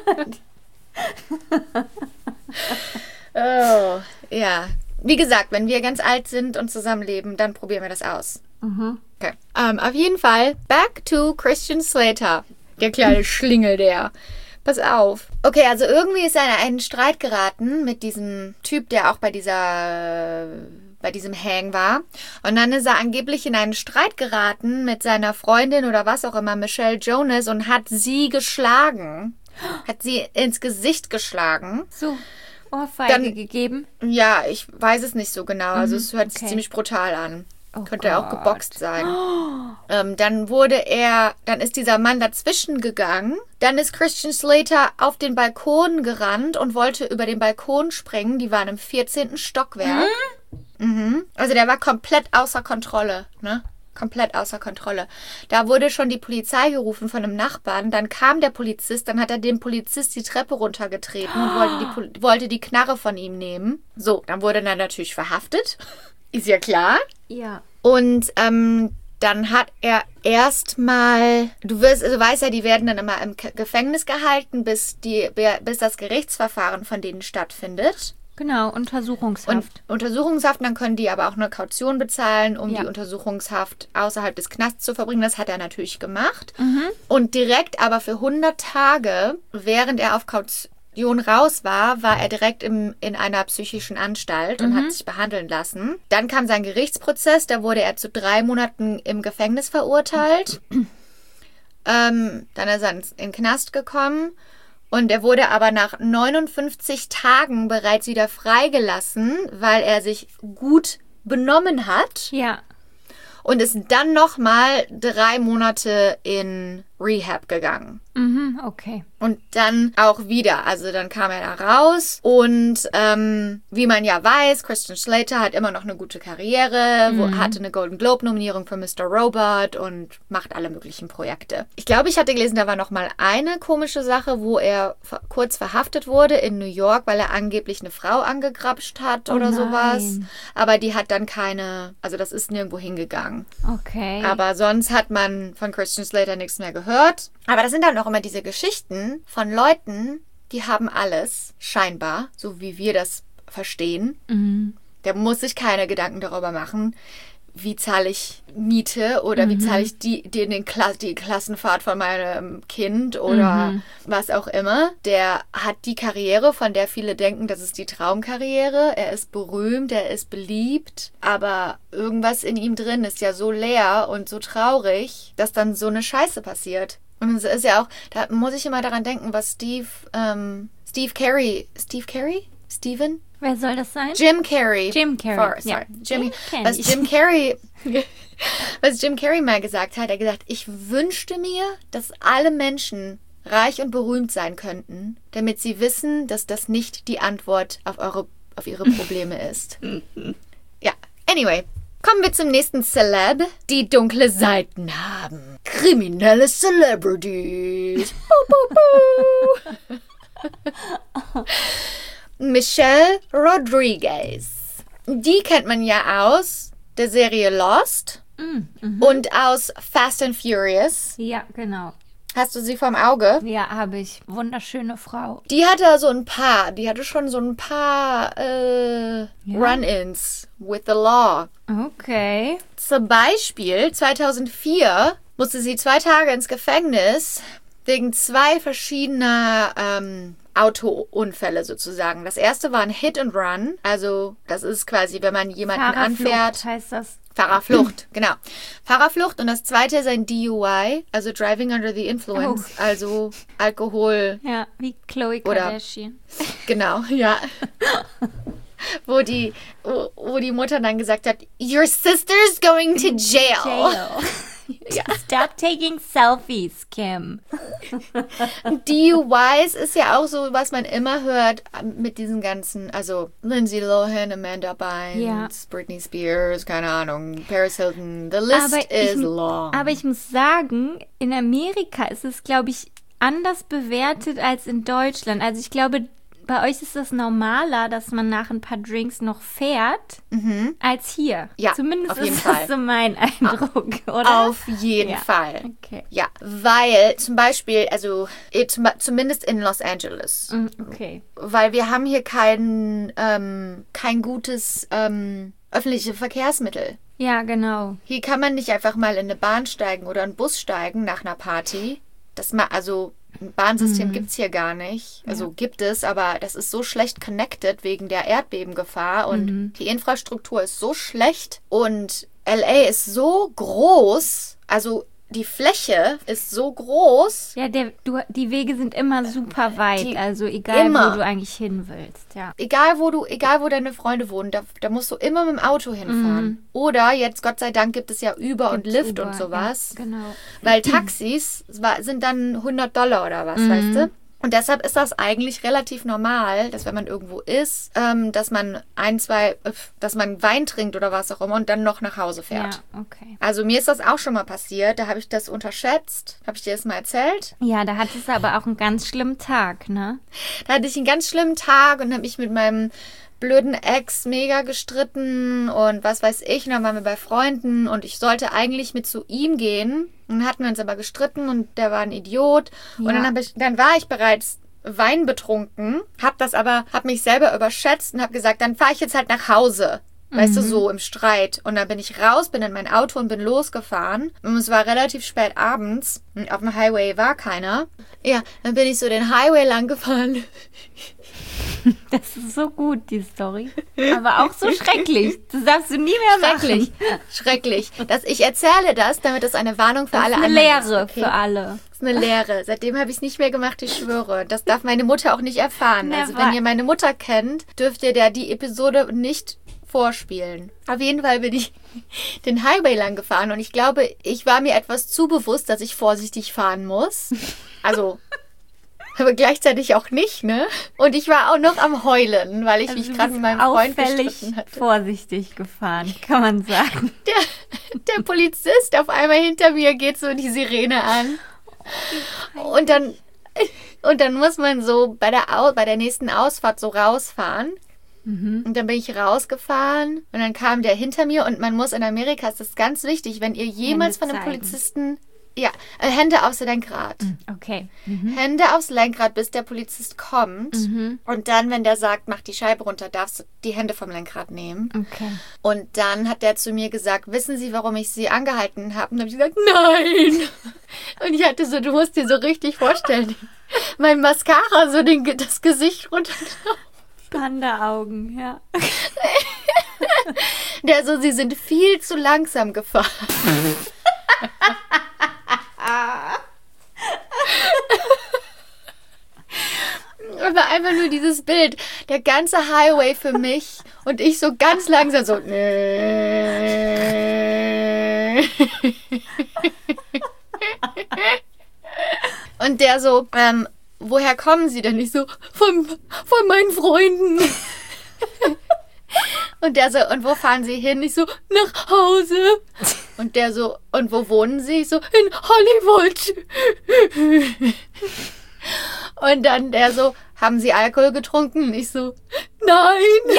[SPEAKER 3] Oh, ja. Wie gesagt, wenn wir ganz alt sind und zusammenleben, dann probieren wir das aus.
[SPEAKER 2] Mhm.
[SPEAKER 3] Okay. Ähm, auf jeden Fall, back to Christian Slater. Der kleine Schlingel, der. Pass auf. Okay, also irgendwie ist er in einen Streit geraten mit diesem Typ, der auch bei dieser, bei diesem Hang war. Und dann ist er angeblich in einen Streit geraten mit seiner Freundin oder was auch immer, Michelle Jonas, und hat sie geschlagen. Hat sie ins Gesicht geschlagen.
[SPEAKER 2] So, Ohrfeige
[SPEAKER 3] Dann-
[SPEAKER 2] gegeben.
[SPEAKER 3] Ja, ich weiß es nicht so genau. Also es hört sich
[SPEAKER 2] okay.
[SPEAKER 3] ziemlich brutal an.
[SPEAKER 2] Oh
[SPEAKER 3] Könnte auch
[SPEAKER 2] Gott.
[SPEAKER 3] geboxt sein. Ähm, dann wurde er, dann ist dieser Mann dazwischen gegangen. Dann ist Christian Slater auf den Balkon gerannt und wollte über den Balkon springen. Die waren im vierzehnten Stockwerk. Mhm. Also der war komplett außer Kontrolle, ne? Komplett außer Kontrolle. Da wurde schon die Polizei gerufen von einem Nachbarn. Dann kam der Polizist, dann hat er den Polizist die Treppe runtergetreten und wollte die, Pol- wollte die Knarre von ihm nehmen. So, dann wurde er natürlich verhaftet. Ist ja klar.
[SPEAKER 2] Ja.
[SPEAKER 3] Und ähm, dann hat er erstmal, du wirst, also weißt ja, die werden dann immer im K- Gefängnis gehalten, bis die, bis das Gerichtsverfahren von denen stattfindet.
[SPEAKER 2] Genau, Untersuchungshaft.
[SPEAKER 3] Und Untersuchungshaft, dann können die aber auch eine Kaution bezahlen, um
[SPEAKER 2] Ja.
[SPEAKER 3] die Untersuchungshaft außerhalb des Knasts zu verbringen. Das hat er natürlich gemacht.
[SPEAKER 2] Mhm.
[SPEAKER 3] Und direkt aber für hundert Tage, während er auf Kaution raus war, war er direkt im, in einer psychischen Anstalt und hat sich behandeln lassen. Dann kam sein Gerichtsprozess, da wurde er zu drei Monaten im Gefängnis verurteilt. ähm, dann ist er ins- in den Knast gekommen. Und er wurde aber nach neunundfünfzig Tagen bereits wieder freigelassen, weil er sich gut benommen hat.
[SPEAKER 2] Ja.
[SPEAKER 3] und ist dann nochmal drei Monate in Rehab gegangen.
[SPEAKER 2] Mhm, okay.
[SPEAKER 3] Und dann auch wieder, also dann kam er da raus und ähm, wie man ja weiß, Christian Slater hat immer noch eine gute Karriere, mhm. wo, hatte eine Golden Globe-Nominierung für Mister Robot und macht alle möglichen Projekte. Ich glaube, ich hatte gelesen, da war noch mal eine komische Sache, wo er ver- kurz verhaftet wurde in New York, weil er angeblich eine Frau angegrapscht hat oder
[SPEAKER 2] oh
[SPEAKER 3] sowas. Aber die hat dann keine, also das ist nirgendwo hingegangen.
[SPEAKER 2] Okay.
[SPEAKER 3] Aber sonst hat man von Christian Slater nichts mehr gehört. Aber das sind dann auch immer diese Geschichten von Leuten, die haben alles, scheinbar, so wie wir das verstehen.
[SPEAKER 2] Mhm.
[SPEAKER 3] Der muss sich keine Gedanken darüber machen, wie zahle ich Miete oder mhm. wie zahle ich die, die, den Kla- die Klassenfahrt von meinem Kind oder mhm. was auch immer. Der hat die Karriere, von der viele denken, das ist die Traumkarriere. Er ist berühmt, er ist beliebt, aber irgendwas in ihm drin ist ja so leer und so traurig, dass dann so eine Scheiße passiert. Und es ist ja auch, da muss ich immer daran denken, was Steve, ähm, Steve Carey, Steve Carey? Steven?
[SPEAKER 2] Wer soll das sein?
[SPEAKER 3] Jim Carrey.
[SPEAKER 2] Jim Carrey.
[SPEAKER 3] For, sorry.
[SPEAKER 2] Ja.
[SPEAKER 3] Jimmy,
[SPEAKER 2] Den
[SPEAKER 3] was
[SPEAKER 2] kenn ich.
[SPEAKER 3] Jim Carrey, was Jim Carrey mal gesagt hat, er hat gesagt, ich wünschte mir, dass alle Menschen reich und berühmt sein könnten, damit sie wissen, dass das nicht die Antwort auf eure, auf ihre Probleme ist. Ja, anyway. Kommen wir zum nächsten Celeb, die dunkle Seiten haben. Kriminelle Celebrities. Buh, buh, buh. Michelle Rodriguez. Die kennt man ja aus der Serie Lost
[SPEAKER 2] Mm, mhm.
[SPEAKER 3] und aus Fast and Furious.
[SPEAKER 2] Ja, genau.
[SPEAKER 3] Hast du sie vorm Auge?
[SPEAKER 2] Ja, habe ich. Wunderschöne Frau.
[SPEAKER 3] Die hatte so ein paar, die hatte schon so ein paar äh,
[SPEAKER 2] Ja.
[SPEAKER 3] Run-ins with the law.
[SPEAKER 2] Okay.
[SPEAKER 3] Zum Beispiel zweitausendvier musste sie zwei Tage ins Gefängnis wegen zwei verschiedener ähm, Autounfälle sozusagen. Das erste war ein Hit and Run. Also das ist quasi, wenn man jemanden
[SPEAKER 2] Fahrerflucht
[SPEAKER 3] anfährt.
[SPEAKER 2] heißt das.
[SPEAKER 3] Fahrerflucht, genau. Fahrerflucht und das zweite ist ein D U I, also Driving Under the Influence,
[SPEAKER 2] Oh.
[SPEAKER 3] also Alkohol.
[SPEAKER 2] Ja, wie Khloe
[SPEAKER 3] Oder-
[SPEAKER 2] Kardashian.
[SPEAKER 3] Genau, ja. wo, die, wo, wo die Mutter dann gesagt hat, your sister's going to jail.
[SPEAKER 2] Jail.
[SPEAKER 3] Ja.
[SPEAKER 2] Stop taking selfies, Kim.
[SPEAKER 3] D U Is ist ja auch so, was man immer hört mit diesen ganzen, also Lindsay Lohan, Amanda Bynes,
[SPEAKER 2] Ja.
[SPEAKER 3] Britney Spears, keine Ahnung, Paris Hilton. The list
[SPEAKER 2] Aber
[SPEAKER 3] is
[SPEAKER 2] ich,
[SPEAKER 3] long.
[SPEAKER 2] aber ich muss sagen, in Amerika ist es, glaube ich, anders bewertet als in Deutschland. Also ich glaube, bei euch ist es normaler, dass man nach ein paar Drinks noch fährt,
[SPEAKER 3] Mhm.
[SPEAKER 2] als hier.
[SPEAKER 3] Ja,
[SPEAKER 2] Zumindest
[SPEAKER 3] auf jeden
[SPEAKER 2] ist
[SPEAKER 3] Fall.
[SPEAKER 2] das so mein Eindruck, oder?
[SPEAKER 3] Auf jeden
[SPEAKER 2] Ja.
[SPEAKER 3] Fall.
[SPEAKER 2] Okay.
[SPEAKER 3] Ja, weil zum Beispiel, also eh, zum, zumindest in Los Angeles,
[SPEAKER 2] Mm, Okay.
[SPEAKER 3] weil wir haben hier kein, ähm, kein gutes ähm, öffentliches Verkehrsmittel.
[SPEAKER 2] Ja, genau.
[SPEAKER 3] Hier kann man nicht einfach mal in eine Bahn steigen oder einen Bus steigen nach einer Party. Das ma also ein Bahnsystem
[SPEAKER 2] Mhm.
[SPEAKER 3] gibt's hier gar nicht. Also gibt es, aber das ist so schlecht connected wegen der Erdbebengefahr und
[SPEAKER 2] Mhm.
[SPEAKER 3] die Infrastruktur ist so schlecht und L A ist so groß, also die Fläche ist so groß.
[SPEAKER 2] Ja, der, du, die Wege sind immer super weit,
[SPEAKER 3] Die-
[SPEAKER 2] also egal,
[SPEAKER 3] immer.
[SPEAKER 2] wo du eigentlich hin willst, ja.
[SPEAKER 3] Egal wo du, egal wo deine Freunde wohnen, da, da musst du immer mit dem Auto hinfahren. Oder jetzt, Gott sei Dank, gibt es ja Uber und
[SPEAKER 2] Gibt's
[SPEAKER 3] Lyft
[SPEAKER 2] Uber,
[SPEAKER 3] und sowas.
[SPEAKER 2] Ja, genau.
[SPEAKER 3] Weil Taxis war, sind dann hundert Dollar oder was, weißt du? Und deshalb ist das eigentlich relativ normal, dass wenn man irgendwo ist, ähm, dass man ein, zwei, äh, dass man Wein trinkt oder was auch immer und dann noch nach Hause fährt.
[SPEAKER 2] Ja, okay.
[SPEAKER 3] Also mir ist das auch schon mal passiert, da habe ich das unterschätzt. Habe ich dir das mal erzählt?
[SPEAKER 2] Ja, da hattest du aber auch einen ganz schlimmen Tag, ne?
[SPEAKER 3] Da hatte ich einen ganz schlimmen Tag und habe mich mit meinem blöden Ex mega gestritten und was weiß ich. Und dann waren wir bei Freunden und ich sollte eigentlich mit zu ihm gehen. Und dann hatten wir uns aber gestritten und der war ein Idiot. Und
[SPEAKER 2] Ja.
[SPEAKER 3] dann, hab ich, dann war ich bereits weinbetrunken, hab das aber, hab mich selber überschätzt und hab gesagt, dann fahre ich jetzt halt nach Hause. Weißt du, so im Streit. Und dann bin ich raus, bin in mein Auto und bin losgefahren. Und es war relativ spät abends. Und auf dem Highway war keiner. Ja, dann bin ich so den Highway lang gefahren.
[SPEAKER 2] Das ist so gut, die Story. Aber auch so schrecklich. Das darfst du nie mehr machen.
[SPEAKER 3] Schrecklich. Schrecklich. Das, ich erzähle das, damit das eine Warnung für
[SPEAKER 2] Das
[SPEAKER 3] alle
[SPEAKER 2] ist eine
[SPEAKER 3] anderen
[SPEAKER 2] Lehre
[SPEAKER 3] ist. Okay?
[SPEAKER 2] für alle.
[SPEAKER 3] Das ist eine Lehre. Seitdem habe ich es nicht mehr gemacht, ich schwöre. Das darf meine Mutter auch nicht erfahren. Also
[SPEAKER 2] Never.
[SPEAKER 3] wenn ihr meine Mutter kennt, dürft ihr der die Episode nicht vorspielen. Auf jeden Fall bin ich den Highway lang gefahren und ich glaube, ich war mir etwas zu bewusst, dass ich vorsichtig fahren muss. Also, aber gleichzeitig auch nicht, ne? Und ich war auch noch am Heulen, weil ich
[SPEAKER 2] Also
[SPEAKER 3] mich
[SPEAKER 2] du
[SPEAKER 3] gerade
[SPEAKER 2] bist
[SPEAKER 3] mit meinem Freund
[SPEAKER 2] auffällig
[SPEAKER 3] gestritten hatte.
[SPEAKER 2] vorsichtig gefahren, kann man sagen.
[SPEAKER 3] Der, der Polizist auf einmal hinter mir geht so die Sirene an. Und dann, und dann muss man so bei der, Au- bei der nächsten Ausfahrt so rausfahren.
[SPEAKER 2] Mhm.
[SPEAKER 3] Und dann bin ich rausgefahren und dann kam der hinter mir und man muss in Amerika, ist das ganz wichtig, wenn ihr jemals
[SPEAKER 2] Hände
[SPEAKER 3] von einem
[SPEAKER 2] zeigen.
[SPEAKER 3] Polizisten, ja, äh, Hände aufs Lenkrad.
[SPEAKER 2] Okay. Mhm.
[SPEAKER 3] Hände aufs Lenkrad, bis der Polizist kommt.
[SPEAKER 2] Mhm.
[SPEAKER 3] Und dann, wenn der sagt, mach die Scheibe runter, darfst du die Hände vom Lenkrad nehmen.
[SPEAKER 2] Okay.
[SPEAKER 3] Und dann hat der zu mir gesagt, wissen Sie, warum ich Sie angehalten habe? Und dann habe ich gesagt, nein. Und ich hatte so, du musst dir so richtig vorstellen, mein Mascara, so den, das Gesicht runtergelaufen.
[SPEAKER 2] Panda-Augen, ja.
[SPEAKER 3] Der so, Sie sind viel zu langsam gefahren. Aber einfach nur dieses Bild, der ganze Highway für mich und ich so ganz langsam so. Und der so, ähm, woher kommen Sie denn? Ich so, von, von meinen Freunden. Und der so, und wo fahren Sie hin? Ich so, nach Hause. Und der so, und wo wohnen Sie? Ich so, in Hollywood. Und dann der so, haben Sie Alkohol getrunken? Und ich so, nein.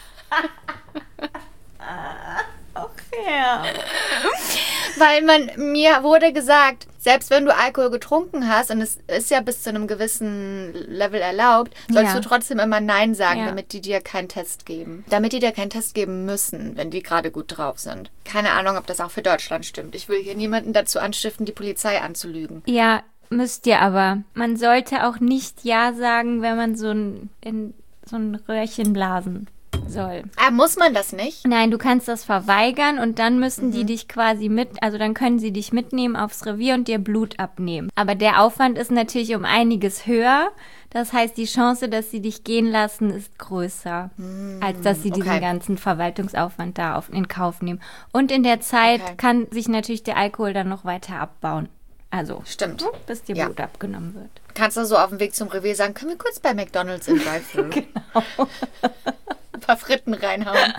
[SPEAKER 2] Ja.
[SPEAKER 3] Weil man, mir wurde gesagt, selbst wenn du Alkohol getrunken hast, und es ist ja bis zu einem gewissen Level erlaubt, sollst
[SPEAKER 2] Ja.
[SPEAKER 3] du trotzdem immer Nein sagen,
[SPEAKER 2] Ja.
[SPEAKER 3] damit die dir keinen Test geben. Damit die dir keinen Test geben müssen, wenn die gerade gut drauf sind. Keine Ahnung, ob das auch für Deutschland stimmt. Ich will hier niemanden dazu anstiften, die Polizei anzulügen.
[SPEAKER 2] Ja, müsst ihr aber. Man sollte auch nicht Ja sagen, wenn man so ein, in so ein Röhrchen blasen soll.
[SPEAKER 3] Ah, muss man das nicht?
[SPEAKER 2] Nein, du kannst das verweigern und dann müssen die dich quasi mit, also dann können sie dich mitnehmen aufs Revier und dir Blut abnehmen. Aber der Aufwand ist natürlich um einiges höher. Das heißt, die Chance, dass sie dich gehen lassen, ist größer, als dass sie diesen
[SPEAKER 3] okay.
[SPEAKER 2] ganzen Verwaltungsaufwand da auf, in Kauf nehmen. Und in der Zeit
[SPEAKER 3] Okay.
[SPEAKER 2] kann sich natürlich der Alkohol dann noch weiter abbauen. Also,
[SPEAKER 3] Stimmt.
[SPEAKER 2] hm, bis dir
[SPEAKER 3] Ja.
[SPEAKER 2] Blut abgenommen wird.
[SPEAKER 3] Kannst du so auf dem Weg zum Revier sagen, können wir kurz bei McDonald's im Drive-Thru
[SPEAKER 2] Genau.
[SPEAKER 3] ein paar Fritten reinhauen?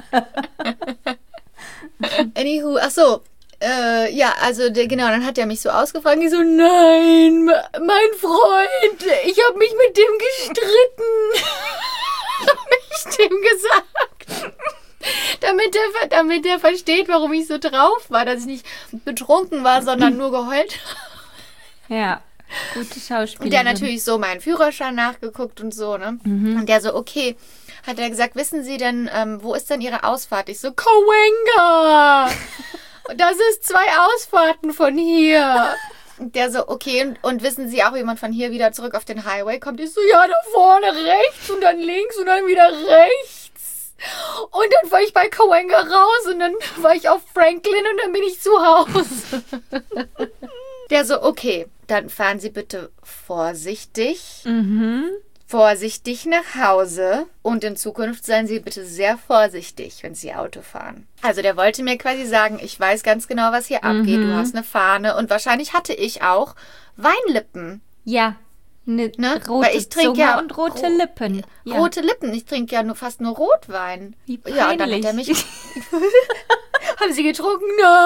[SPEAKER 3] Anywho, ach so. Äh, ja, also der, genau, dann hat er mich so ausgefragt. Ich so, nein, me- mein Freund, ich habe mich mit dem gestritten. Hab ich dem gesagt. Damit er, damit er versteht, warum ich so drauf war, dass ich nicht betrunken war, sondern nur geheult.
[SPEAKER 2] Ja, gute Schauspielerin.
[SPEAKER 3] Und der natürlich so meinen Führerschein nachgeguckt und so, ne?
[SPEAKER 2] Mhm.
[SPEAKER 3] Und der so, okay, hat er gesagt, wissen Sie denn, ähm, wo ist denn Ihre Ausfahrt? Ich so, Cahuenga! Und das ist zwei Ausfahrten von hier. Und der so, okay, und, und wissen Sie auch, wie man von hier wieder zurück auf den Highway kommt? Ich so, ja, da vorne rechts und dann links und dann wieder rechts. Und dann war ich bei Cahuenga raus und dann war ich auf Franklin und dann bin ich zu Hause. Der so, okay, dann fahren Sie bitte vorsichtig,
[SPEAKER 2] Mhm.
[SPEAKER 3] vorsichtig nach Hause und in Zukunft seien Sie bitte sehr vorsichtig, wenn Sie Auto fahren. Also der wollte mir quasi sagen, ich weiß ganz genau, was hier abgeht, du hast eine Fahne und wahrscheinlich hatte ich auch Weinlippen.
[SPEAKER 2] Ja, eine
[SPEAKER 3] Ne?
[SPEAKER 2] rote
[SPEAKER 3] Weil ich trinke
[SPEAKER 2] Zunge
[SPEAKER 3] ja
[SPEAKER 2] und rote
[SPEAKER 3] ro-
[SPEAKER 2] Lippen. Ja.
[SPEAKER 3] Rote Lippen, ich trinke ja nur fast nur Rotwein.
[SPEAKER 2] Wie
[SPEAKER 3] Ja, und dann hat
[SPEAKER 2] peinlich.
[SPEAKER 3] er mich... Haben Sie getrunken?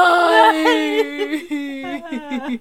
[SPEAKER 3] Nein!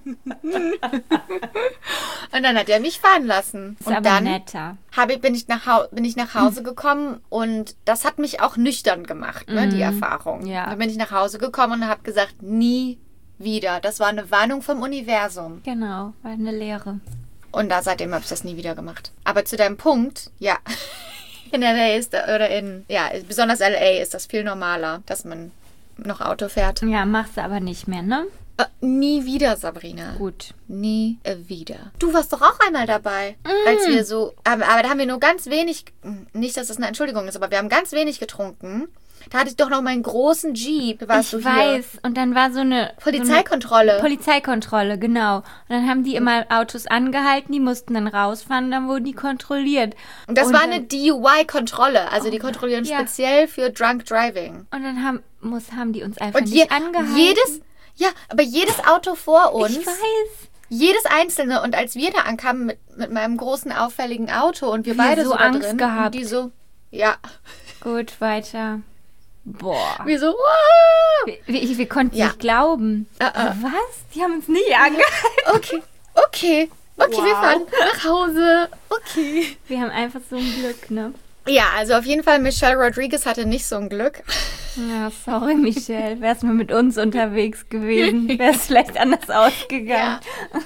[SPEAKER 3] Und dann hat er mich fahren lassen.
[SPEAKER 2] Ist
[SPEAKER 3] und
[SPEAKER 2] aber
[SPEAKER 3] dann
[SPEAKER 2] netter.
[SPEAKER 3] habe ich, bin, ich nach Hau- bin ich nach Hause gekommen und das hat mich auch nüchtern gemacht, ne, die Erfahrung.
[SPEAKER 2] Ja.
[SPEAKER 3] Dann bin ich nach Hause gekommen und habe gesagt, nie wieder. Das war eine Warnung vom Universum.
[SPEAKER 2] Genau, war eine Lehre.
[SPEAKER 3] Und da seitdem habe ich das nie wieder gemacht. Aber zu deinem Punkt, ja. In L A ist, da- oder in, ja, besonders L A ist das viel normaler, dass man noch Auto fährt.
[SPEAKER 2] Ja, machst du aber nicht mehr, ne?
[SPEAKER 3] Äh, nie wieder, Sabrina.
[SPEAKER 2] Gut.
[SPEAKER 3] Nie äh, wieder. Du warst doch auch einmal dabei, als wir so, aber, aber da haben wir nur ganz wenig, nicht, dass das eine Entschuldigung ist, aber wir haben ganz wenig getrunken Da hatte ich doch noch meinen großen Jeep. Warst
[SPEAKER 2] ich
[SPEAKER 3] du hier?
[SPEAKER 2] weiß. Und dann war so eine...
[SPEAKER 3] Polizeikontrolle.
[SPEAKER 2] So eine Polizeikontrolle, genau. Und dann haben die immer Autos angehalten, die mussten dann rausfahren, dann wurden die kontrolliert.
[SPEAKER 3] Und das
[SPEAKER 2] und
[SPEAKER 3] war
[SPEAKER 2] dann,
[SPEAKER 3] eine D U I-Kontrolle. Also oh, die kontrollieren ja. speziell für Drunk Driving.
[SPEAKER 2] Und dann haben, muss, haben die uns einfach
[SPEAKER 3] und
[SPEAKER 2] nicht
[SPEAKER 3] je,
[SPEAKER 2] angehalten.
[SPEAKER 3] Jedes, ja, aber jedes Auto vor uns...
[SPEAKER 2] Ich weiß.
[SPEAKER 3] Jedes einzelne. Und als wir da ankamen mit, mit meinem großen, auffälligen Auto und wir, wir beide
[SPEAKER 2] so,
[SPEAKER 3] so da
[SPEAKER 2] Angst
[SPEAKER 3] drin.
[SPEAKER 2] gehabt.
[SPEAKER 3] Und die so, ja.
[SPEAKER 2] Gut, weiter. Boah.
[SPEAKER 3] Wir so, wow.
[SPEAKER 2] Wir, wir, wir konnten
[SPEAKER 3] ja.
[SPEAKER 2] nicht glauben.
[SPEAKER 3] Uh -uh.
[SPEAKER 2] Was? Die haben uns nie angehalten.
[SPEAKER 3] Okay, okay. Okay, wow. Wir fahren nach Hause. Okay.
[SPEAKER 2] Wir haben einfach so ein Glück, ne?
[SPEAKER 3] Ja, also auf jeden Fall, Michelle Rodriguez hatte nicht so ein Glück.
[SPEAKER 2] Ja, sorry, Michelle. Wärst du mal mit uns unterwegs gewesen, wäre es vielleicht anders ausgegangen.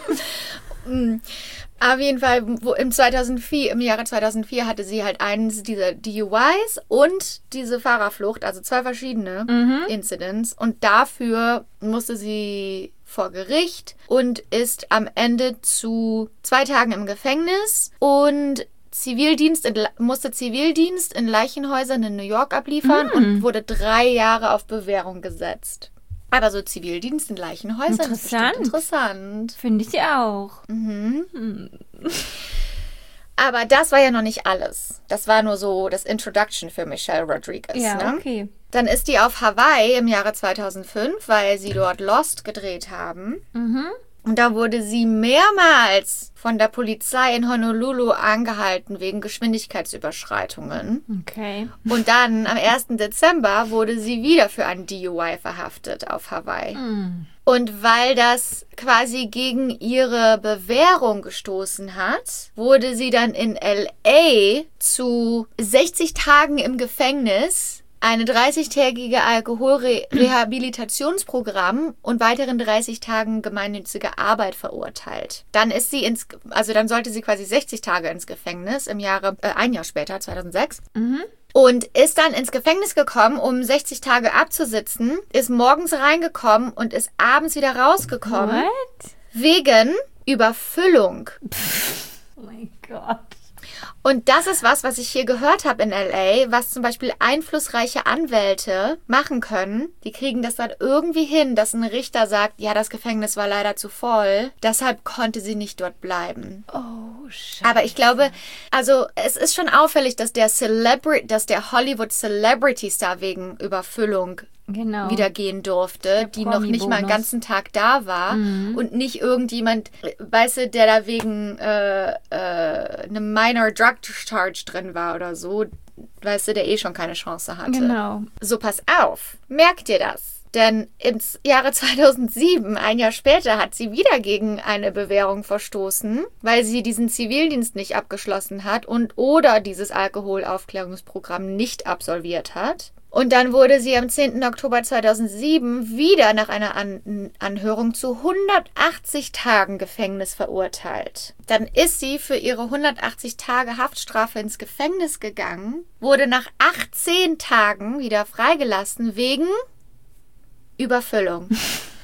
[SPEAKER 3] Ja. Auf jeden Fall, wo im zweitausendvier, im Jahre zweitausendvier hatte sie halt eines dieser D U Is und diese Fahrerflucht, also zwei verschiedene mhm. Incidents. Und dafür musste sie vor Gericht und ist am Ende zu zwei Tagen im Gefängnis und Zivildienst in, musste Zivildienst in Leichenhäusern in New York abliefern mm. und wurde drei Jahre auf Bewährung gesetzt. Aber so Zivildienst in Leichenhäusern
[SPEAKER 2] interessant.
[SPEAKER 3] ist interessant.
[SPEAKER 2] Finde ich auch.
[SPEAKER 3] Mhm. Hm. Aber das war ja noch nicht alles. Das war nur so das Introduction für Michelle Rodriguez.
[SPEAKER 2] Ja,
[SPEAKER 3] ne?
[SPEAKER 2] okay.
[SPEAKER 3] Dann ist die auf Hawaii im Jahre zweitausendfünf, weil sie dort Lost gedreht haben.
[SPEAKER 2] Mhm.
[SPEAKER 3] Und da wurde sie mehrmals von der Polizei in Honolulu angehalten wegen Geschwindigkeitsüberschreitungen.
[SPEAKER 2] Okay.
[SPEAKER 3] Und dann am ersten Dezember wurde sie wieder für ein D U I verhaftet auf Hawaii. Mm. Und weil das quasi gegen ihre Bewährung gestoßen hat, wurde sie dann in L A zu sechzig Tagen im Gefängnis, eine dreißigtägige Alkoholrehabilitationsprogramm und weiteren dreißig Tagen gemeinnützige Arbeit verurteilt. Dann ist sie ins, also dann sollte sie quasi sechzig Tage ins Gefängnis im Jahre, äh, ein Jahr später, zweitausendsechs.
[SPEAKER 2] Mhm.
[SPEAKER 3] Und ist dann ins Gefängnis gekommen, um sechzig Tage abzusitzen, ist morgens reingekommen und ist abends wieder rausgekommen.
[SPEAKER 2] What?
[SPEAKER 3] Wegen Überfüllung.
[SPEAKER 2] Pff, oh mein Gott.
[SPEAKER 3] Und das ist was, was ich hier gehört habe in L A, was zum Beispiel einflussreiche Anwälte machen können. Die kriegen das dann irgendwie hin, dass ein Richter sagt, ja, das Gefängnis war leider zu voll. Deshalb konnte sie nicht dort bleiben.
[SPEAKER 2] Oh, Scheiße.
[SPEAKER 3] Aber ich glaube, also es ist schon auffällig, dass der Celebri- dass der Hollywood Celebrity Star wegen Überfüllung
[SPEAKER 2] genau.
[SPEAKER 3] wieder gehen durfte, die noch nicht mal einen ganzen Tag da war
[SPEAKER 2] mhm.
[SPEAKER 3] und nicht irgendjemand, weißt du, der da wegen äh, äh, einem Minor Drug Charge drin war oder so, weißt du, der eh schon keine Chance hatte.
[SPEAKER 2] Genau.
[SPEAKER 3] So, pass auf, merkt dir das. Denn im Jahre zweitausendsieben, ein Jahr später, hat sie wieder gegen eine Bewährung verstoßen, weil sie diesen Zivildienst nicht abgeschlossen hat und oder dieses Alkoholaufklärungsprogramm nicht absolviert hat. Und dann wurde sie am zehnten Oktober zweitausendsieben wieder nach einer An- Anhörung zu hundertachtzig Tagen Gefängnis verurteilt. Dann ist sie für ihre hundertachtzig Tage Haftstrafe ins Gefängnis gegangen, wurde nach achtzehn Tagen wieder freigelassen wegen Überfüllung.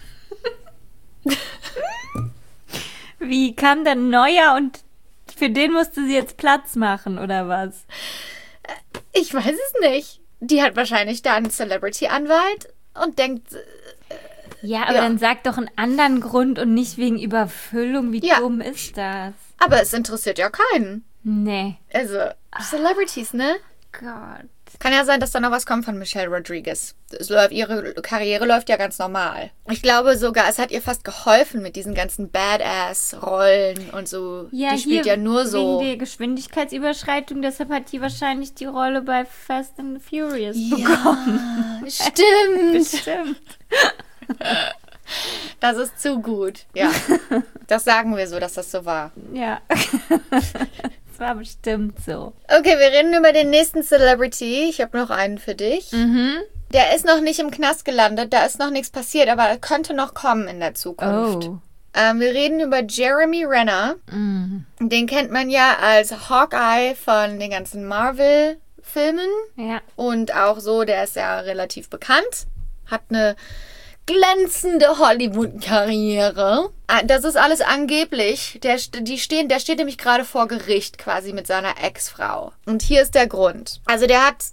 [SPEAKER 2] Wie kam denn neuer und für den musste sie jetzt Platz machen, oder was?
[SPEAKER 3] Ich weiß es nicht. Die hat wahrscheinlich da einen Celebrity-Anwalt und denkt... Äh,
[SPEAKER 2] ja, aber ja. dann sag doch einen anderen Grund und nicht wegen Überfüllung. Wie ja. dumm ist das?
[SPEAKER 3] Aber es interessiert ja keinen.
[SPEAKER 2] Nee.
[SPEAKER 3] Also, Celebrities, ne?
[SPEAKER 2] Gott.
[SPEAKER 3] Kann ja sein, dass da noch was kommt von Michelle Rodriguez. Es läuft, ihre Karriere läuft ja ganz normal. Ich glaube sogar, es hat ihr fast geholfen mit diesen ganzen Badass-Rollen und so.
[SPEAKER 2] Ja,
[SPEAKER 3] die spielt ja nur so.
[SPEAKER 2] Wegen der Geschwindigkeitsüberschreitung, deshalb hat die wahrscheinlich die Rolle bei Fast and Furious
[SPEAKER 3] ja,
[SPEAKER 2] bekommen.
[SPEAKER 3] Stimmt.
[SPEAKER 2] Bestimmt.
[SPEAKER 3] Das ist zu gut. Ja. Das sagen wir so, dass das so war.
[SPEAKER 2] Ja. Das war bestimmt so.
[SPEAKER 3] Okay, wir reden über den nächsten Celebrity. Ich habe noch einen für dich.
[SPEAKER 2] Mhm.
[SPEAKER 3] Der ist noch nicht im Knast gelandet, da ist noch nichts passiert, aber er könnte noch kommen in der Zukunft.
[SPEAKER 2] Oh.
[SPEAKER 3] Ähm, wir reden über Jeremy Renner.
[SPEAKER 2] Mhm.
[SPEAKER 3] Den kennt man ja als Hawkeye von den ganzen Marvel-Filmen.
[SPEAKER 2] Ja.
[SPEAKER 3] Und auch so, der ist ja relativ bekannt. Hat eine glänzende Hollywood-Karriere. Das ist alles angeblich. Der, die stehen, der steht nämlich gerade vor Gericht quasi mit seiner Ex-Frau. Und hier ist der Grund. Also der hat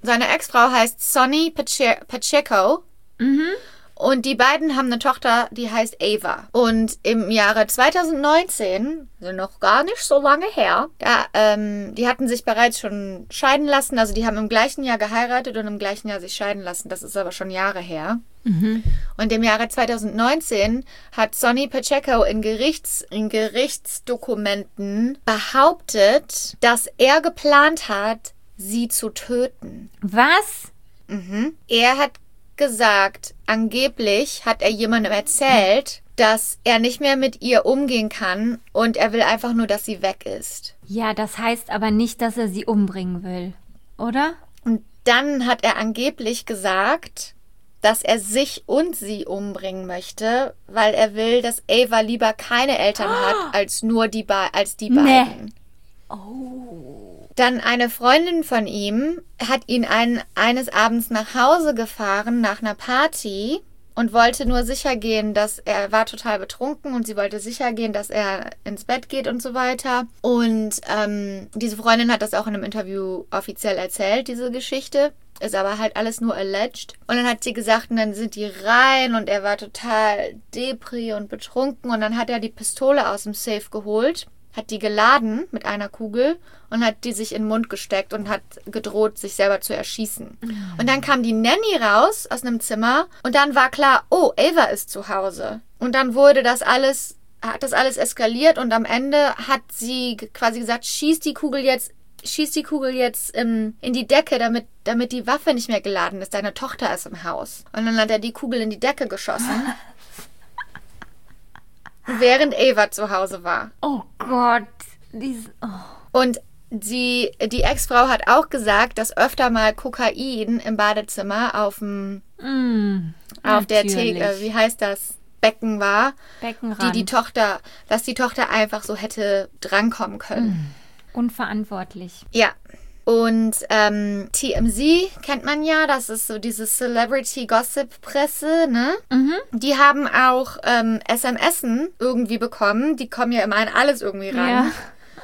[SPEAKER 3] seine Ex-Frau heißt Sonny Pache- Pacheco.
[SPEAKER 2] Mhm.
[SPEAKER 3] Und die beiden haben eine Tochter, die heißt Ava. Und im Jahre zwanzig neunzehn, also noch gar nicht so lange her, da, ähm, die hatten sich bereits schon scheiden lassen. Also die haben im gleichen Jahr geheiratet und im gleichen Jahr sich scheiden lassen. Das ist aber schon Jahre her.
[SPEAKER 2] Mhm.
[SPEAKER 3] Und im Jahre zwanzig neunzehn hat Sonny Pacheco in, Gerichts, in Gerichtsdokumenten behauptet, dass er geplant hat, sie zu töten.
[SPEAKER 2] Was?
[SPEAKER 3] Mhm. Er hat gesagt, angeblich hat er jemandem erzählt, dass er nicht mehr mit ihr umgehen kann und er will einfach nur, dass sie weg ist.
[SPEAKER 2] Ja, das heißt aber nicht, dass er sie umbringen will, oder?
[SPEAKER 3] Und dann hat er angeblich gesagt, dass er sich und sie umbringen möchte, weil er will, dass Ava lieber keine Eltern hat als nur die, Be- als die
[SPEAKER 2] Nee.
[SPEAKER 3] beiden.
[SPEAKER 2] Oh.
[SPEAKER 3] Dann eine Freundin von ihm hat ihn ein, eines Abends nach Hause gefahren, nach einer Party und wollte nur sicher gehen, dass er war total betrunken und sie wollte sicher gehen, dass er ins Bett geht und so weiter. Und ähm, diese Freundin hat das auch in einem Interview offiziell erzählt, diese Geschichte. Ist aber halt alles nur alleged. Und dann hat sie gesagt, und dann sind die rein und er war total depri und betrunken. Und dann hat er die Pistole aus dem Safe geholt, hat die geladen mit einer Kugel und hat die sich in den Mund gesteckt und hat gedroht, sich selber zu erschießen. Mhm. Und dann kam die Nanny raus aus einem Zimmer und dann war klar, oh, Ava ist zu Hause. Und dann wurde das alles, hat das alles eskaliert und am Ende hat sie quasi gesagt, schieß die Kugel jetzt, schieß die Kugel jetzt ähm, in die Decke, damit, damit die Waffe nicht mehr geladen ist. Deine Tochter ist im Haus. Und dann hat er die Kugel in die Decke geschossen. Während Ava zu Hause war.
[SPEAKER 2] Oh Gott. Dies, oh.
[SPEAKER 3] Und die, die Ex-Frau hat auch gesagt, dass öfter mal Kokain im Badezimmer auf dem
[SPEAKER 2] Mm,
[SPEAKER 3] auf der
[SPEAKER 2] natürlich.
[SPEAKER 3] Theke, wie heißt das, Becken war,
[SPEAKER 2] Beckenrand.
[SPEAKER 3] die die Tochter, dass die Tochter einfach so hätte drankommen können.
[SPEAKER 2] Unverantwortlich.
[SPEAKER 3] Ja. Und ähm, T M Z kennt man ja, das ist so diese Celebrity-Gossip-Presse, ne?
[SPEAKER 2] Mhm.
[SPEAKER 3] Die haben auch ähm, S M S-en irgendwie bekommen. Die kommen ja immer in alles irgendwie ran.
[SPEAKER 2] Ja.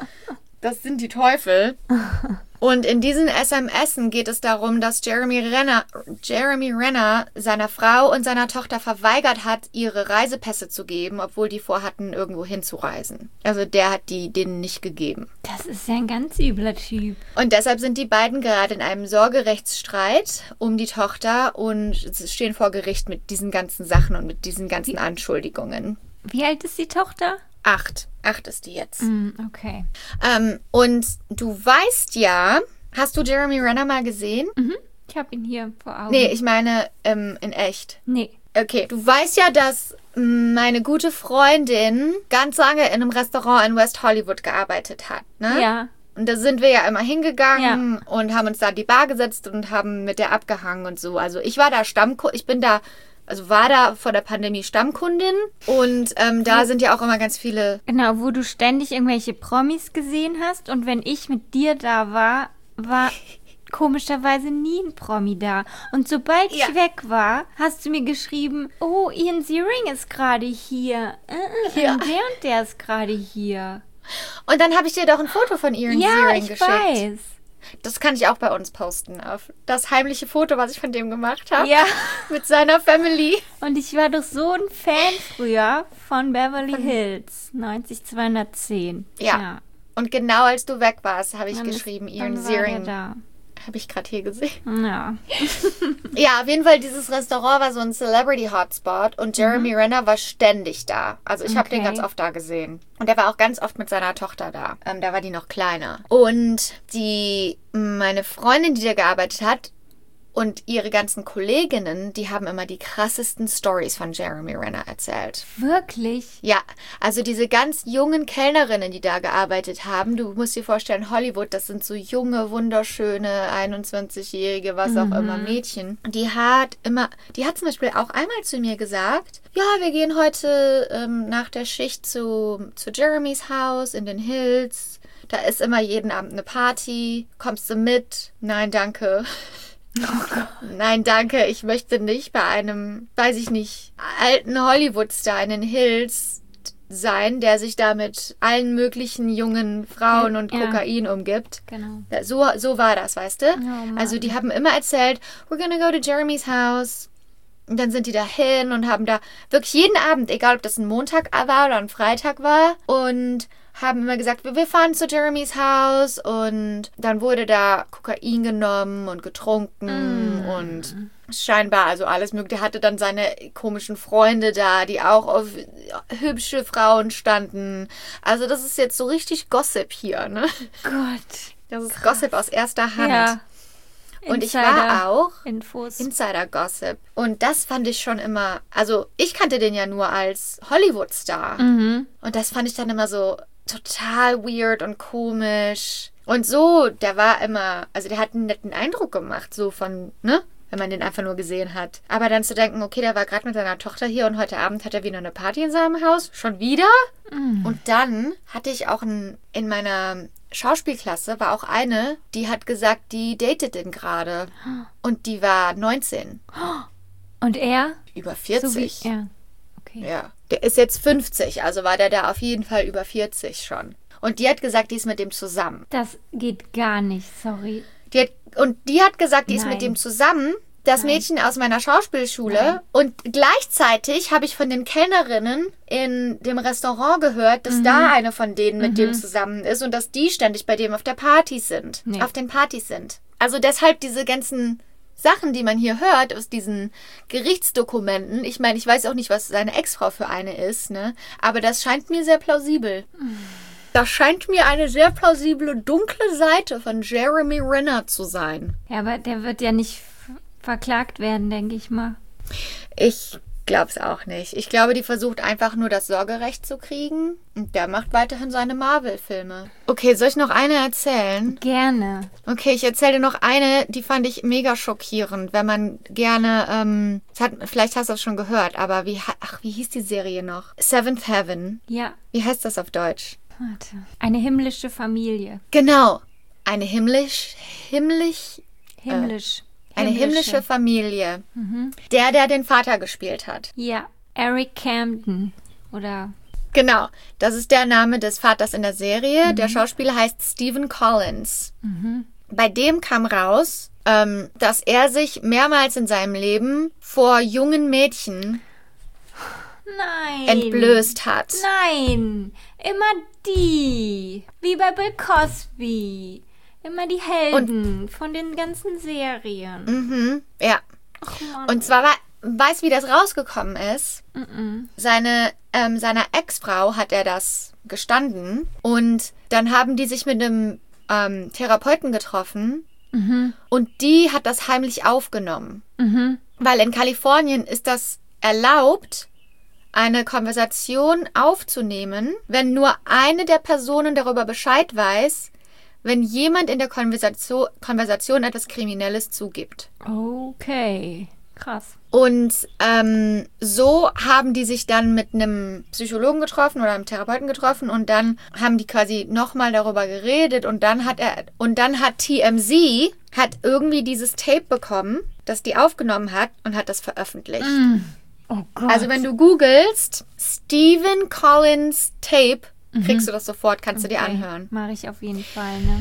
[SPEAKER 3] Das sind die Teufel. Und in diesen S M S-en geht es darum, dass Jeremy Renner, Jeremy Renner seiner Frau und seiner Tochter verweigert hat, ihre Reisepässe zu geben, obwohl die vorhatten, irgendwo hinzureisen. Also der hat die denen nicht gegeben.
[SPEAKER 2] Das ist ja ein ganz übler Typ.
[SPEAKER 3] Und deshalb sind die beiden gerade in einem Sorgerechtsstreit um die Tochter und stehen vor Gericht mit diesen ganzen Sachen und mit diesen ganzen Anschuldigungen.
[SPEAKER 2] Wie alt ist die Tochter?
[SPEAKER 3] Acht. Acht ist die jetzt.
[SPEAKER 2] Mm, okay.
[SPEAKER 3] Ähm, und du weißt ja, hast du Jeremy Renner mal gesehen?
[SPEAKER 2] Mhm. Ich habe ihn hier vor Augen.
[SPEAKER 3] Nee, ich meine ähm, in echt.
[SPEAKER 2] Nee.
[SPEAKER 3] Okay, du weißt ja, dass meine gute Freundin ganz lange in einem Restaurant in West Hollywood gearbeitet hat, ne?
[SPEAKER 2] Ja.
[SPEAKER 3] Und da sind wir ja immer hingegangen ja. und haben uns da an die Bar gesetzt und haben mit der abgehangen und so. Also ich war da Stammkundin, ich bin da, also war da vor der Pandemie Stammkundin und ähm, da sind ja auch immer ganz viele...
[SPEAKER 2] Genau, wo du ständig irgendwelche Promis gesehen hast und wenn ich mit dir da war, war komischerweise nie ein Promi da. Und sobald
[SPEAKER 3] Ja.
[SPEAKER 2] ich weg war, hast du mir geschrieben, oh, Ian Ziering ist gerade hier. Äh, äh,
[SPEAKER 3] Ja.
[SPEAKER 2] Der und der ist gerade hier.
[SPEAKER 3] Und dann habe ich dir doch ein Foto von Ian
[SPEAKER 2] Ja,
[SPEAKER 3] Ziering
[SPEAKER 2] ich
[SPEAKER 3] geschickt.
[SPEAKER 2] weiß.
[SPEAKER 3] Das kann ich auch bei uns posten. Auf das heimliche Foto, was ich von dem gemacht habe.
[SPEAKER 2] Ja.
[SPEAKER 3] Mit seiner Family.
[SPEAKER 2] Und ich war doch so ein Fan früher von Beverly Hills neunzig zweihundertzehn.
[SPEAKER 3] Ja. Und genau als du weg warst, habe ich
[SPEAKER 2] Dann ist-
[SPEAKER 3] geschrieben,
[SPEAKER 2] dann
[SPEAKER 3] Ian
[SPEAKER 2] war der
[SPEAKER 3] Ziering.
[SPEAKER 2] da.
[SPEAKER 3] Habe ich gerade hier gesehen.
[SPEAKER 2] Ja.
[SPEAKER 3] Ja, auf jeden Fall, dieses Restaurant war so ein Celebrity-Hotspot und Jeremy Renner war ständig da. Also ich habe den
[SPEAKER 2] Okay.
[SPEAKER 3] ganz oft da gesehen. Und er war auch ganz oft mit seiner Tochter da. Ähm, da war die noch kleiner. Und die, meine Freundin, die da gearbeitet hat, und ihre ganzen Kolleginnen, die haben immer die krassesten Stories von Jeremy Renner erzählt.
[SPEAKER 2] Wirklich?
[SPEAKER 3] Ja, also diese ganz jungen Kellnerinnen, die da gearbeitet haben, du musst dir vorstellen, Hollywood, das sind so junge, wunderschöne, einundzwanzigjährige, was auch immer, Mädchen. Die hat immer, die hat zum Beispiel auch einmal zu mir gesagt, ja, wir gehen heute ähm, nach der Schicht zu, zu Jeremys Haus in den Hills. Da ist immer jeden Abend eine Party. Kommst du mit? Nein, danke. Nein, danke, ich möchte nicht bei einem, weiß ich nicht, alten Hollywood-Star in den Hills sein, der sich da mit allen möglichen jungen Frauen
[SPEAKER 2] Ja,
[SPEAKER 3] und
[SPEAKER 2] ja.
[SPEAKER 3] Kokain umgibt.
[SPEAKER 2] Genau.
[SPEAKER 3] Ja, So, so war das, weißt du?
[SPEAKER 2] Mann.
[SPEAKER 3] Also die haben immer erzählt, we're gonna go to Jeremy's house. Und dann sind die da hin und haben da wirklich jeden Abend, egal ob das ein Montag war oder ein Freitag war, und haben immer gesagt, wir, wir fahren zu Jeremy's Haus, und dann wurde da Kokain genommen und getrunken
[SPEAKER 2] Mm.
[SPEAKER 3] und scheinbar also alles mögliche. Der hatte dann seine komischen Freunde da, die auch auf hübsche Frauen standen. Also das ist jetzt so richtig Gossip hier, ne?
[SPEAKER 2] Gott.
[SPEAKER 3] Das ist Gossip aus erster Hand.
[SPEAKER 2] Ja.
[SPEAKER 3] Und ich war auch
[SPEAKER 2] Infos.
[SPEAKER 3] Insider-Gossip. Und das fand ich schon immer, also ich kannte den ja nur als Hollywood-Star.
[SPEAKER 2] Mhm.
[SPEAKER 3] Und das fand ich dann immer so total weird und komisch. Und so, der war immer, also der hat einen netten Eindruck gemacht, so von, ne? Wenn man den einfach nur gesehen hat. Aber dann zu denken, okay, der war gerade mit seiner Tochter hier und heute Abend hat er wieder eine Party in seinem Haus. Schon wieder?
[SPEAKER 2] Mhm.
[SPEAKER 3] Und dann hatte ich auch ein, in meiner Schauspielklasse war auch eine, die hat gesagt, die datet den gerade. Und die war neunzehn.
[SPEAKER 2] Und er?
[SPEAKER 3] Über
[SPEAKER 2] So
[SPEAKER 3] vierzig.
[SPEAKER 2] wie, ja. Okay.
[SPEAKER 3] Ja. Der ist jetzt fünfzig, also war der da auf jeden Fall über vierzig schon. Und die hat gesagt, die ist mit dem zusammen.
[SPEAKER 2] Das geht gar nicht, sorry.
[SPEAKER 3] Die hat, und die hat gesagt, die ist
[SPEAKER 2] Nein.
[SPEAKER 3] mit dem zusammen. Das
[SPEAKER 2] Nein.
[SPEAKER 3] Mädchen aus meiner Schauspielschule.
[SPEAKER 2] Nein.
[SPEAKER 3] Und gleichzeitig habe ich von den Kellnerinnen in dem Restaurant gehört,
[SPEAKER 2] Mhm.
[SPEAKER 3] dass da eine von denen mit dem zusammen ist und dass die ständig bei dem auf der Partys sind.
[SPEAKER 2] Nee.
[SPEAKER 3] Auf den Partys sind. Also deshalb diese ganzen Sachen, die man hier hört aus diesen Gerichtsdokumenten. Ich meine, ich weiß auch nicht, was seine Ex-Frau für eine ist, ne? Aber das scheint mir sehr plausibel. Das scheint mir eine sehr plausible, dunkle Seite von Jeremy Renner zu sein.
[SPEAKER 2] Ja, aber der wird ja nicht f- verklagt werden, denke ich mal.
[SPEAKER 3] Ich glaube es auch nicht. Ich glaube, die versucht einfach nur das Sorgerecht zu kriegen. Und der macht weiterhin seine Marvel-Filme. Okay, soll ich noch eine erzählen?
[SPEAKER 2] Gerne.
[SPEAKER 3] Okay, ich erzähle dir noch eine, die fand ich mega schockierend, wenn man gerne, ähm, das hat, vielleicht hast du das schon gehört, aber wie, ha- ach, wie hieß die Serie noch? Seventh Heaven.
[SPEAKER 2] Ja,
[SPEAKER 3] Wie heißt das auf Deutsch?
[SPEAKER 2] warte. Eine himmlische Familie.
[SPEAKER 3] Genau. Eine himmlisch, himmlisch,
[SPEAKER 2] Himmlisch.
[SPEAKER 3] eine himmlische Familie. Der, der den Vater gespielt hat.
[SPEAKER 2] Ja, Eric Camden. Oder,
[SPEAKER 3] Genau, das ist der Name des Vaters in der Serie. Der Schauspieler heißt Stephen Collins. Bei dem kam raus, ähm, dass er sich mehrmals in seinem Leben vor jungen Mädchen
[SPEAKER 2] nein.
[SPEAKER 3] entblößt hat.
[SPEAKER 2] Nein, immer die. Wie bei Bill Cosby. Immer die Helden von den ganzen Serien.
[SPEAKER 3] Mhm, ja.
[SPEAKER 2] Ach Mann.
[SPEAKER 3] Und zwar, war, weißt du, wie das rausgekommen ist?
[SPEAKER 2] Mm-mm.
[SPEAKER 3] Seine, ähm, seiner Ex-Frau hat er das gestanden. Und dann haben die sich mit einem ähm, Therapeuten getroffen.
[SPEAKER 2] Mhm.
[SPEAKER 3] Und die hat das heimlich aufgenommen.
[SPEAKER 2] Mhm.
[SPEAKER 3] Weil in Kalifornien ist das erlaubt, eine Konversation aufzunehmen, wenn nur eine der Personen darüber Bescheid weiß, wenn jemand in der Konversation, Konversation etwas Kriminelles zugibt.
[SPEAKER 2] Okay, krass.
[SPEAKER 3] Und ähm, so haben die sich dann mit einem Psychologen getroffen oder einem Therapeuten getroffen und dann haben die quasi nochmal darüber geredet und dann hat er und dann hat T M Z hat irgendwie dieses Tape bekommen, das die aufgenommen hat und hat das veröffentlicht.
[SPEAKER 2] Oh Gott.
[SPEAKER 3] Also wenn du googelst Stephen Collins Tape, kriegst du das sofort, kannst du dir anhören.
[SPEAKER 2] Mache ich auf jeden Fall, ne?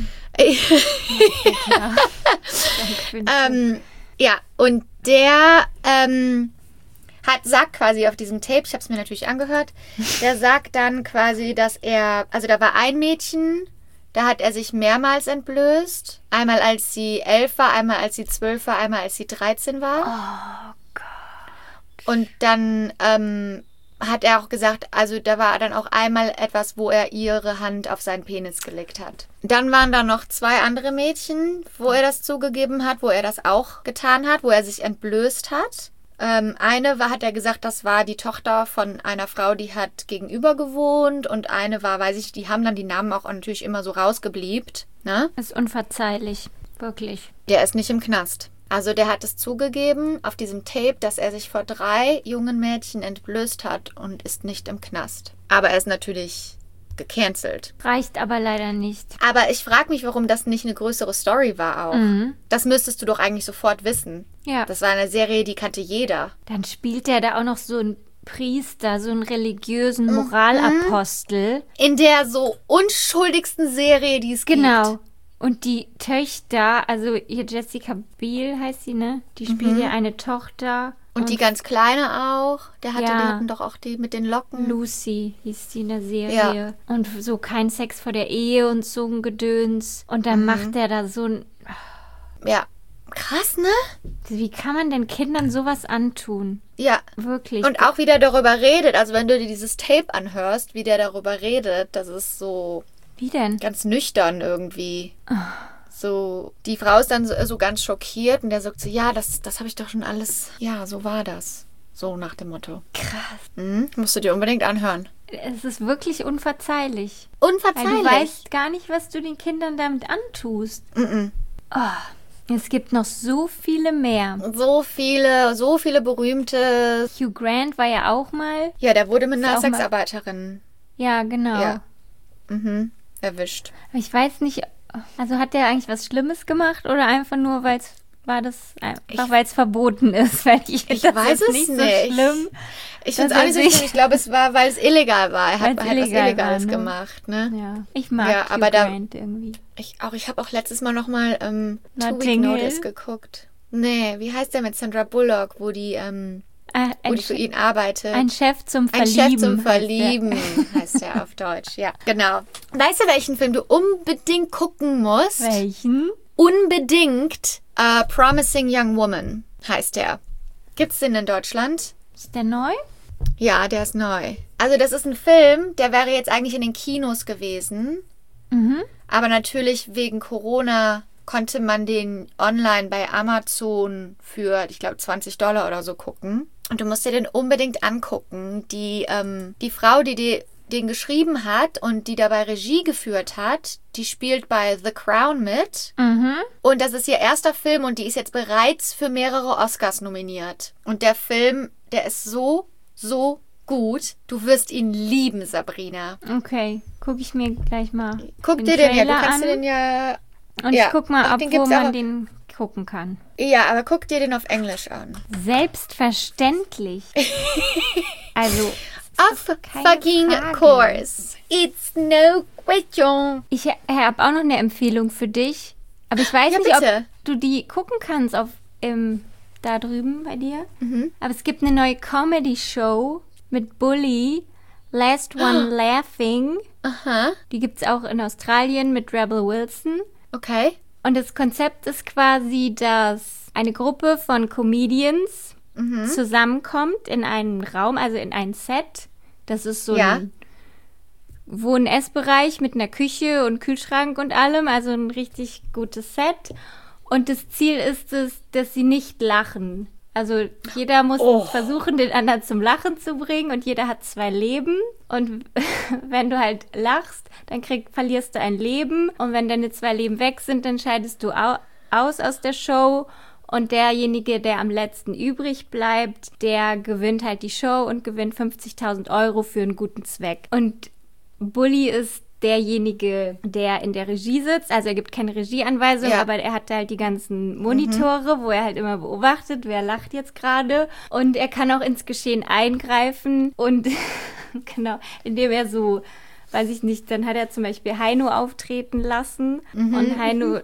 [SPEAKER 2] Ja. Danke für den Tipp.
[SPEAKER 3] ähm, ja, und der ähm, hat, sagt quasi auf diesem Tape, ich habe es mir natürlich angehört, der sagt dann quasi, dass er, also da war ein Mädchen, da hat er sich mehrmals entblößt. Einmal als sie elf war, einmal als sie zwölf war, einmal als sie dreizehn war.
[SPEAKER 2] Oh Gott.
[SPEAKER 3] Und dann ähm, hat er auch gesagt, also da war dann auch einmal etwas, wo er ihre Hand auf seinen Penis gelegt hat. Dann waren da noch zwei andere Mädchen, wo er das zugegeben hat, wo er das auch getan hat, wo er sich entblößt hat. Ähm, eine war, hat er gesagt, das war die Tochter von einer Frau, die hat gegenüber gewohnt. Und eine war, weiß ich, die haben dann die Namen auch natürlich immer so rausgebliebt. Ne?
[SPEAKER 2] Ist unverzeihlich. Wirklich.
[SPEAKER 3] Der ist nicht im Knast. Also der hat es zugegeben auf diesem Tape, dass er sich vor drei jungen Mädchen entblößt hat und ist nicht im Knast. Aber er ist natürlich gecancelt.
[SPEAKER 2] Reicht aber leider nicht.
[SPEAKER 3] Aber ich frage mich, warum das nicht eine größere Story war auch.
[SPEAKER 2] Mhm.
[SPEAKER 3] Das müsstest du doch eigentlich sofort wissen.
[SPEAKER 2] Ja.
[SPEAKER 3] Das war eine Serie, die kannte jeder.
[SPEAKER 2] Dann spielt er da auch noch so ein Priester, so einen religiösen Moralapostel.
[SPEAKER 3] In der so unschuldigsten Serie, die es gibt.
[SPEAKER 2] Genau. Und die Töchter, also hier Jessica Biel heißt sie, ne? Die spielt
[SPEAKER 3] Mhm.
[SPEAKER 2] ja eine Tochter.
[SPEAKER 3] Und die ganz Kleine auch. Der hatte,
[SPEAKER 2] Ja.
[SPEAKER 3] Die hatten doch auch die mit den Locken.
[SPEAKER 2] Lucy hieß die in der Serie. Und so kein Sex vor der Ehe und so ein Gedöns. Und dann
[SPEAKER 3] Mhm.
[SPEAKER 2] macht er da so ein...
[SPEAKER 3] Ja. Krass, ne?
[SPEAKER 2] Wie kann man denn Kindern sowas antun?
[SPEAKER 3] Ja.
[SPEAKER 2] Wirklich.
[SPEAKER 3] Und auch wie der darüber redet. Also wenn du dir dieses Tape anhörst, wie der darüber redet, das ist so
[SPEAKER 2] Wie denn?
[SPEAKER 3] ganz nüchtern irgendwie. So, die Frau ist dann so, so ganz schockiert und der sagt so, ja, das, das habe ich doch schon alles, ja, so war das. So nach dem Motto.
[SPEAKER 2] Krass.
[SPEAKER 3] Mhm, musst du dir unbedingt anhören.
[SPEAKER 2] Es ist wirklich unverzeihlich. Weil
[SPEAKER 3] Unverzeihlich.
[SPEAKER 2] du weißt gar nicht, was du den Kindern damit antust.
[SPEAKER 3] Mhm.
[SPEAKER 2] Oh, es gibt noch so viele mehr.
[SPEAKER 3] So viele, so viele berühmte...
[SPEAKER 2] Hugh Grant war ja auch mal.
[SPEAKER 3] Ja, der wurde mit
[SPEAKER 2] Ist
[SPEAKER 3] einer
[SPEAKER 2] auch mal-
[SPEAKER 3] Sexarbeiterin
[SPEAKER 2] Ja, genau.
[SPEAKER 3] Ja. mhm, erwischt.
[SPEAKER 2] Aber ich weiß nicht, also hat der eigentlich was Schlimmes gemacht oder einfach nur, weil es war das einfach,
[SPEAKER 3] Ich-
[SPEAKER 2] weil es verboten ist, weil ich,
[SPEAKER 3] Ich
[SPEAKER 2] das
[SPEAKER 3] weiß
[SPEAKER 2] ist
[SPEAKER 3] es
[SPEAKER 2] nicht,
[SPEAKER 3] nicht.
[SPEAKER 2] so schlimm.
[SPEAKER 3] Ich finde es
[SPEAKER 2] dass
[SPEAKER 3] auch
[SPEAKER 2] er
[SPEAKER 3] nicht so
[SPEAKER 2] sich-
[SPEAKER 3] schlimm. Ich glaube, es war, weil es illegal war. Er hat,
[SPEAKER 2] Weil's
[SPEAKER 3] er hat was
[SPEAKER 2] illegal
[SPEAKER 3] Illegales
[SPEAKER 2] war, ne?
[SPEAKER 3] gemacht, ne?
[SPEAKER 2] Ja, ich mag
[SPEAKER 3] Ja,
[SPEAKER 2] Hugh
[SPEAKER 3] aber da-
[SPEAKER 2] Grant irgendwie.
[SPEAKER 3] Ich auch, ich habe auch letztes Mal nochmal ähm, Two Week
[SPEAKER 2] Notting
[SPEAKER 3] Notice
[SPEAKER 2] Hill?
[SPEAKER 3] geguckt. Nee, wie heißt der mit Sandra Bullock, wo die, ähm,
[SPEAKER 2] Ah,
[SPEAKER 3] wo
[SPEAKER 2] ein,
[SPEAKER 3] die für
[SPEAKER 2] Sch-
[SPEAKER 3] ihn arbeitet?
[SPEAKER 2] ein Chef zum
[SPEAKER 3] Ein
[SPEAKER 2] Verlieben.
[SPEAKER 3] Chef zum
[SPEAKER 2] heißt der.
[SPEAKER 3] Verlieben heißt der auf Deutsch, ja. Genau. Weißt du, welchen Film du unbedingt gucken musst?
[SPEAKER 2] Welchen?
[SPEAKER 3] Unbedingt äh, Promising Young Woman heißt der. Gibt's den in Deutschland?
[SPEAKER 2] Ist der neu?
[SPEAKER 3] Ja, der ist neu. Also das ist ein Film, der wäre jetzt eigentlich in den Kinos gewesen.
[SPEAKER 2] Mhm.
[SPEAKER 3] Aber natürlich wegen Corona konnte man den online bei Amazon für, ich glaube, zwanzig Dollar oder so gucken. Und du musst dir den unbedingt angucken. Die, ähm, die Frau, die, die den geschrieben hat und die dabei Regie geführt hat, die spielt bei The Crown mit.
[SPEAKER 2] Mhm.
[SPEAKER 3] Und das ist ihr erster Film und die ist jetzt bereits für mehrere Oscars nominiert. Und der Film, der ist so, so gut. Du wirst ihn lieben, Sabrina.
[SPEAKER 2] Okay, gucke ich mir gleich mal
[SPEAKER 3] Guck
[SPEAKER 2] den
[SPEAKER 3] dir den ja, du
[SPEAKER 2] Trailer
[SPEAKER 3] kannst
[SPEAKER 2] an
[SPEAKER 3] dir den ja...
[SPEAKER 2] und
[SPEAKER 3] ja.
[SPEAKER 2] ich guck mal,
[SPEAKER 3] Ach,
[SPEAKER 2] ab,
[SPEAKER 3] den
[SPEAKER 2] wo
[SPEAKER 3] gibt's
[SPEAKER 2] man
[SPEAKER 3] auch-
[SPEAKER 2] den gucken kann.
[SPEAKER 3] Ja, aber guck dir den auf Englisch an.
[SPEAKER 2] Selbstverständlich. Also,
[SPEAKER 3] Of
[SPEAKER 2] keine
[SPEAKER 3] fucking
[SPEAKER 2] Frage.
[SPEAKER 3] course. It's no question.
[SPEAKER 2] ich habe auch noch eine Empfehlung für dich. Aber ich weiß
[SPEAKER 3] Ja,
[SPEAKER 2] nicht,
[SPEAKER 3] bitte.
[SPEAKER 2] ob du die gucken kannst auf im, da drüben bei dir.
[SPEAKER 3] Mhm.
[SPEAKER 2] Aber es gibt eine neue Comedy-Show mit Bully, Last One Laughing.
[SPEAKER 3] Aha,
[SPEAKER 2] Die gibt es auch in Australien mit Rebel Wilson.
[SPEAKER 3] okay.
[SPEAKER 2] Und das Konzept ist quasi, dass eine Gruppe von Comedians
[SPEAKER 3] Mhm.
[SPEAKER 2] zusammenkommt in einen Raum, also in ein Set. Das ist so
[SPEAKER 3] Ja.
[SPEAKER 2] ein Wohn-Ess-Bereich mit einer Küche und Kühlschrank und allem, also ein richtig gutes Set. Und das Ziel ist es, dass sie nicht lachen. Also jeder muss
[SPEAKER 3] Oh.
[SPEAKER 2] versuchen, den anderen zum Lachen zu bringen und jeder hat zwei Leben. Und wenn du halt lachst, dann krieg, verlierst du ein Leben. Und wenn deine zwei Leben weg sind, dann scheidest du au aus aus der Show. Und derjenige, der am letzten übrig bleibt, der gewinnt halt die Show und gewinnt fünfzigtausend Euro für einen guten Zweck. Und Bully ist derjenige, der in der Regie sitzt. Also er gibt keine Regieanweisung,
[SPEAKER 3] Ja.
[SPEAKER 2] aber er hat halt die ganzen Monitore, wo er halt immer beobachtet, wer lacht jetzt gerade. Und er kann auch ins Geschehen eingreifen und genau, indem er so, weiß ich nicht, dann hat er zum Beispiel Heino auftreten lassen und Heino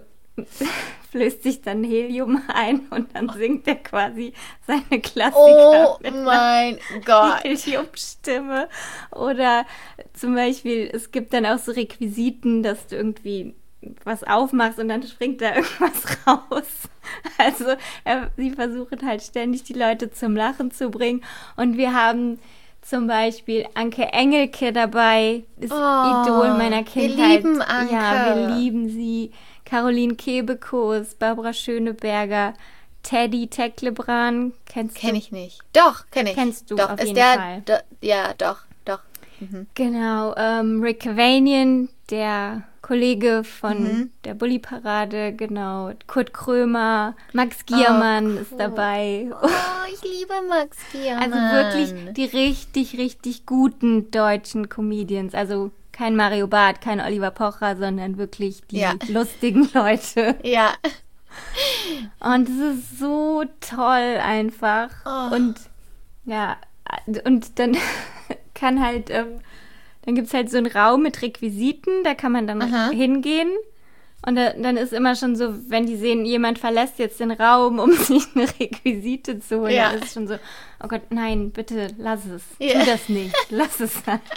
[SPEAKER 2] flößt sich dann Helium ein und dann singt er quasi seine Klassiker
[SPEAKER 3] Oh
[SPEAKER 2] mit
[SPEAKER 3] mein Gott.
[SPEAKER 2] Heliumstimme. Oder zum Beispiel, es gibt dann auch so Requisiten, dass du irgendwie was aufmachst und dann springt da irgendwas raus. Also er, sie versuchen halt ständig die Leute zum Lachen zu bringen. Und wir haben zum Beispiel Anke Engelke dabei, ist
[SPEAKER 3] Oh,
[SPEAKER 2] Idol meiner
[SPEAKER 3] wir
[SPEAKER 2] Kindheit.
[SPEAKER 3] lieben Anke.
[SPEAKER 2] Ja, wir lieben sie. Caroline Kebekus, Barbara Schöneberger, Teddy Tecklebrand, kennst
[SPEAKER 3] Kenn
[SPEAKER 2] du?
[SPEAKER 3] ich nicht. Doch, kenn ich.
[SPEAKER 2] Kennst du
[SPEAKER 3] doch,
[SPEAKER 2] auf
[SPEAKER 3] ist
[SPEAKER 2] jeden
[SPEAKER 3] der,
[SPEAKER 2] Fall.
[SPEAKER 3] Do, ja, doch, doch. Mhm.
[SPEAKER 2] Genau, ähm, Rick Cavanian, der Kollege von
[SPEAKER 3] Mhm.
[SPEAKER 2] der Bulli-Parade, genau, Kurt Krömer, Max Giermann ist dabei.
[SPEAKER 3] Oh, ich liebe Max Giermann.
[SPEAKER 2] Also wirklich die richtig, richtig guten deutschen Comedians. Also kein Mario Barth, kein Oliver Pocher, sondern wirklich die
[SPEAKER 3] Ja.
[SPEAKER 2] lustigen Leute.
[SPEAKER 3] Ja.
[SPEAKER 2] Und es ist so toll einfach.
[SPEAKER 3] Oh.
[SPEAKER 2] Und ja, und dann kann halt, ähm, dann gibt es halt so einen Raum mit Requisiten, da kann man dann
[SPEAKER 3] Aha.
[SPEAKER 2] hingehen. Und da, dann ist immer schon so, wenn die sehen, jemand verlässt jetzt den Raum, um sich eine Requisite zu holen,
[SPEAKER 3] Ja.
[SPEAKER 2] dann ist es schon so, oh Gott, nein, bitte, lass es.
[SPEAKER 3] Ja.
[SPEAKER 2] Tu das nicht, lass es.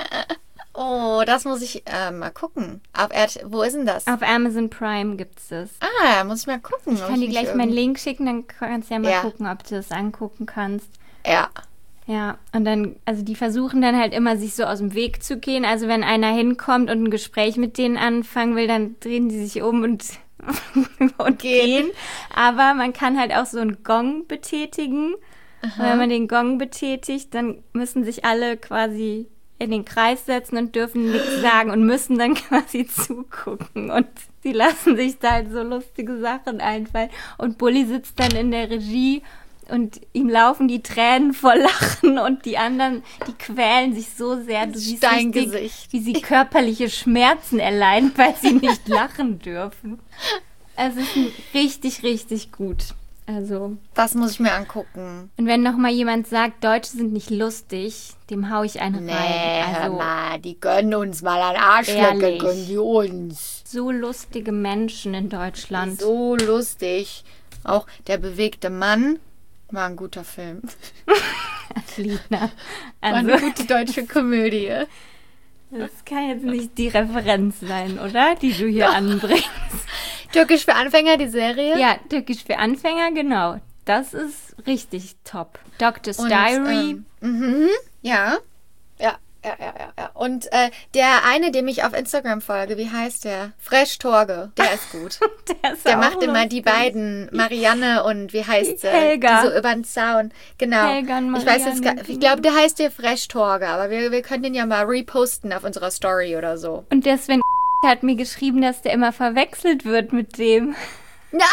[SPEAKER 3] Oh, das muss ich äh, mal gucken. Auf Erd- Wo ist denn das?
[SPEAKER 2] Auf Amazon Prime gibt es das.
[SPEAKER 3] Ah, muss ich mal gucken.
[SPEAKER 2] Ich kann dir gleich meinen Link schicken, dann kannst du ja mal
[SPEAKER 3] Ja.
[SPEAKER 2] gucken, ob du das angucken kannst.
[SPEAKER 3] Ja.
[SPEAKER 2] Ja, und dann, also die versuchen dann halt immer, sich so aus dem Weg zu gehen. Also wenn einer hinkommt und ein Gespräch mit denen anfangen will, dann drehen die sich um und, und gehen. Aber man kann halt auch so einen Gong betätigen. Und wenn man den Gong betätigt, dann müssen sich alle quasi in den Kreis setzen und dürfen nichts sagen und müssen dann quasi zugucken. Und die lassen sich da halt so lustige Sachen einfallen. Und Bully sitzt dann in der Regie und ihm laufen die Tränen vor Lachen und die anderen, die quälen sich so sehr. Du siehst richtig,
[SPEAKER 3] Steingesicht.
[SPEAKER 2] wie sie körperliche Schmerzen erleiden, weil sie nicht lachen dürfen. Es ist richtig, richtig gut. Also,
[SPEAKER 3] Das muss ich mir angucken.
[SPEAKER 2] und wenn noch mal jemand sagt, Deutsche sind nicht lustig, dem hau ich einen
[SPEAKER 3] Nee,
[SPEAKER 2] rein.
[SPEAKER 3] hör
[SPEAKER 2] Also,
[SPEAKER 3] mal, die gönnen uns mal ein Arschlecken,
[SPEAKER 2] Ehrlich.
[SPEAKER 3] gönnen die uns.
[SPEAKER 2] so lustige Menschen in Deutschland.
[SPEAKER 3] So lustig. Auch Der bewegte Mann war ein guter Film.
[SPEAKER 2] Lina.
[SPEAKER 3] War
[SPEAKER 2] Also,
[SPEAKER 3] eine gute deutsche Komödie.
[SPEAKER 2] das kann jetzt nicht die Referenz sein, oder? Die du hier anbringst.
[SPEAKER 3] Türkisch für Anfänger, die Serie.
[SPEAKER 2] Ja, Türkisch für Anfänger, genau. Das ist richtig top. Doctor's
[SPEAKER 3] Und,
[SPEAKER 2] Diary.
[SPEAKER 3] Ähm, mhm, ja. Ja, ja, ja, ja, ja. Und äh, der eine, dem ich auf Instagram folge, wie heißt der? Fresh Torge. Der ist gut.
[SPEAKER 2] der ist
[SPEAKER 3] Der
[SPEAKER 2] auch
[SPEAKER 3] macht immer
[SPEAKER 2] lustig.
[SPEAKER 3] die beiden, Marianne und wie heißt sie?
[SPEAKER 2] Helga.
[SPEAKER 3] Die so über den Zaun. Genau.
[SPEAKER 2] Helga und
[SPEAKER 3] ich weiß jetzt
[SPEAKER 2] Marianne,
[SPEAKER 3] gar, ich glaube, der heißt der Fresh Torge, aber wir, wir können den ja mal reposten auf unserer Story oder so.
[SPEAKER 2] Und der Sven hat mir geschrieben, dass der immer verwechselt wird mit dem.
[SPEAKER 3] Na,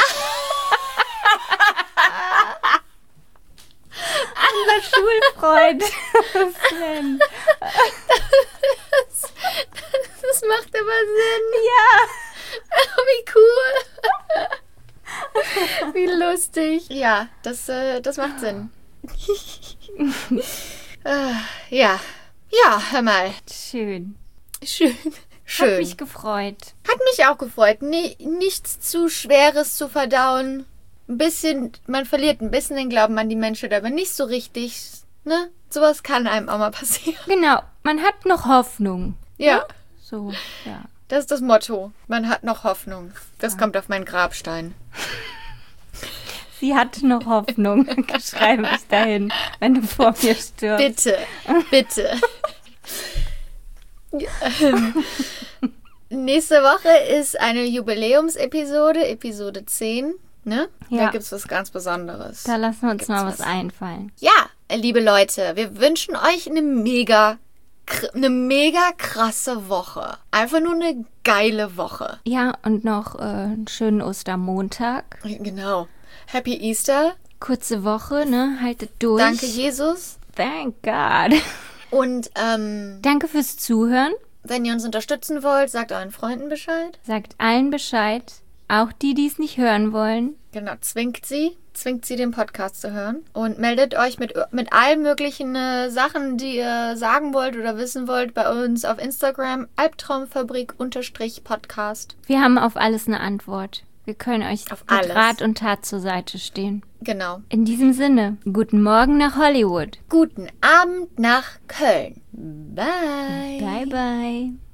[SPEAKER 2] Unser Schulfreund. Sven.
[SPEAKER 3] das macht aber Sinn.
[SPEAKER 2] Ja.
[SPEAKER 3] Wie cool. Wie lustig. Ja, das, äh, das macht Sinn. äh, ja. Ja, hör mal.
[SPEAKER 2] Schön.
[SPEAKER 3] Schön.
[SPEAKER 2] Hat
[SPEAKER 3] Schön.
[SPEAKER 2] mich gefreut.
[SPEAKER 3] Hat mich auch gefreut. Nee, nichts zu Schweres zu verdauen. Ein bisschen, man verliert ein bisschen den Glauben an die Menschheit, aber nicht so richtig. Ne? Sowas kann einem auch mal passieren.
[SPEAKER 2] Genau, man hat noch Hoffnung.
[SPEAKER 3] Ja,
[SPEAKER 2] So, ja.
[SPEAKER 3] das ist das Motto. Man hat noch Hoffnung. Das kommt auf meinen Grabstein.
[SPEAKER 2] Sie hat noch Hoffnung. Schreibe ich dahin, wenn du vor mir stirbst.
[SPEAKER 3] Bitte, bitte. ähm, nächste Woche ist eine Jubiläumsepisode, Episode zehn. Ne?
[SPEAKER 2] Ja.
[SPEAKER 3] Da gibt es was ganz Besonderes.
[SPEAKER 2] Da lassen wir uns
[SPEAKER 3] Gibt's
[SPEAKER 2] mal was
[SPEAKER 3] was?
[SPEAKER 2] einfallen.
[SPEAKER 3] Ja, liebe Leute, wir wünschen euch eine mega, kr- eine mega krasse Woche. Einfach nur eine geile Woche.
[SPEAKER 2] Ja, und noch äh, einen schönen Ostermontag.
[SPEAKER 3] Genau. Happy Easter.
[SPEAKER 2] Kurze Woche, ne? Haltet durch.
[SPEAKER 3] Danke, Jesus.
[SPEAKER 2] Thank God.
[SPEAKER 3] Und ähm,
[SPEAKER 2] Danke fürs Zuhören.
[SPEAKER 3] wenn ihr uns unterstützen wollt, sagt euren Freunden Bescheid.
[SPEAKER 2] Sagt allen Bescheid. Auch die, die es nicht hören wollen.
[SPEAKER 3] Genau, zwingt sie. Zwingt sie, den Podcast zu hören. Und meldet euch mit, mit allen möglichen äh, Sachen, die ihr sagen wollt oder wissen wollt, bei uns auf Instagram. Albtraumfabrik-Podcast.
[SPEAKER 2] Wir haben auf alles eine Antwort. Wir können euch
[SPEAKER 3] Auf
[SPEAKER 2] mit
[SPEAKER 3] alles.
[SPEAKER 2] Rat und Tat zur Seite stehen.
[SPEAKER 3] Genau.
[SPEAKER 2] In diesem Sinne, guten Morgen nach Hollywood.
[SPEAKER 3] Guten Abend nach Köln. Bye.
[SPEAKER 2] Bye, bye.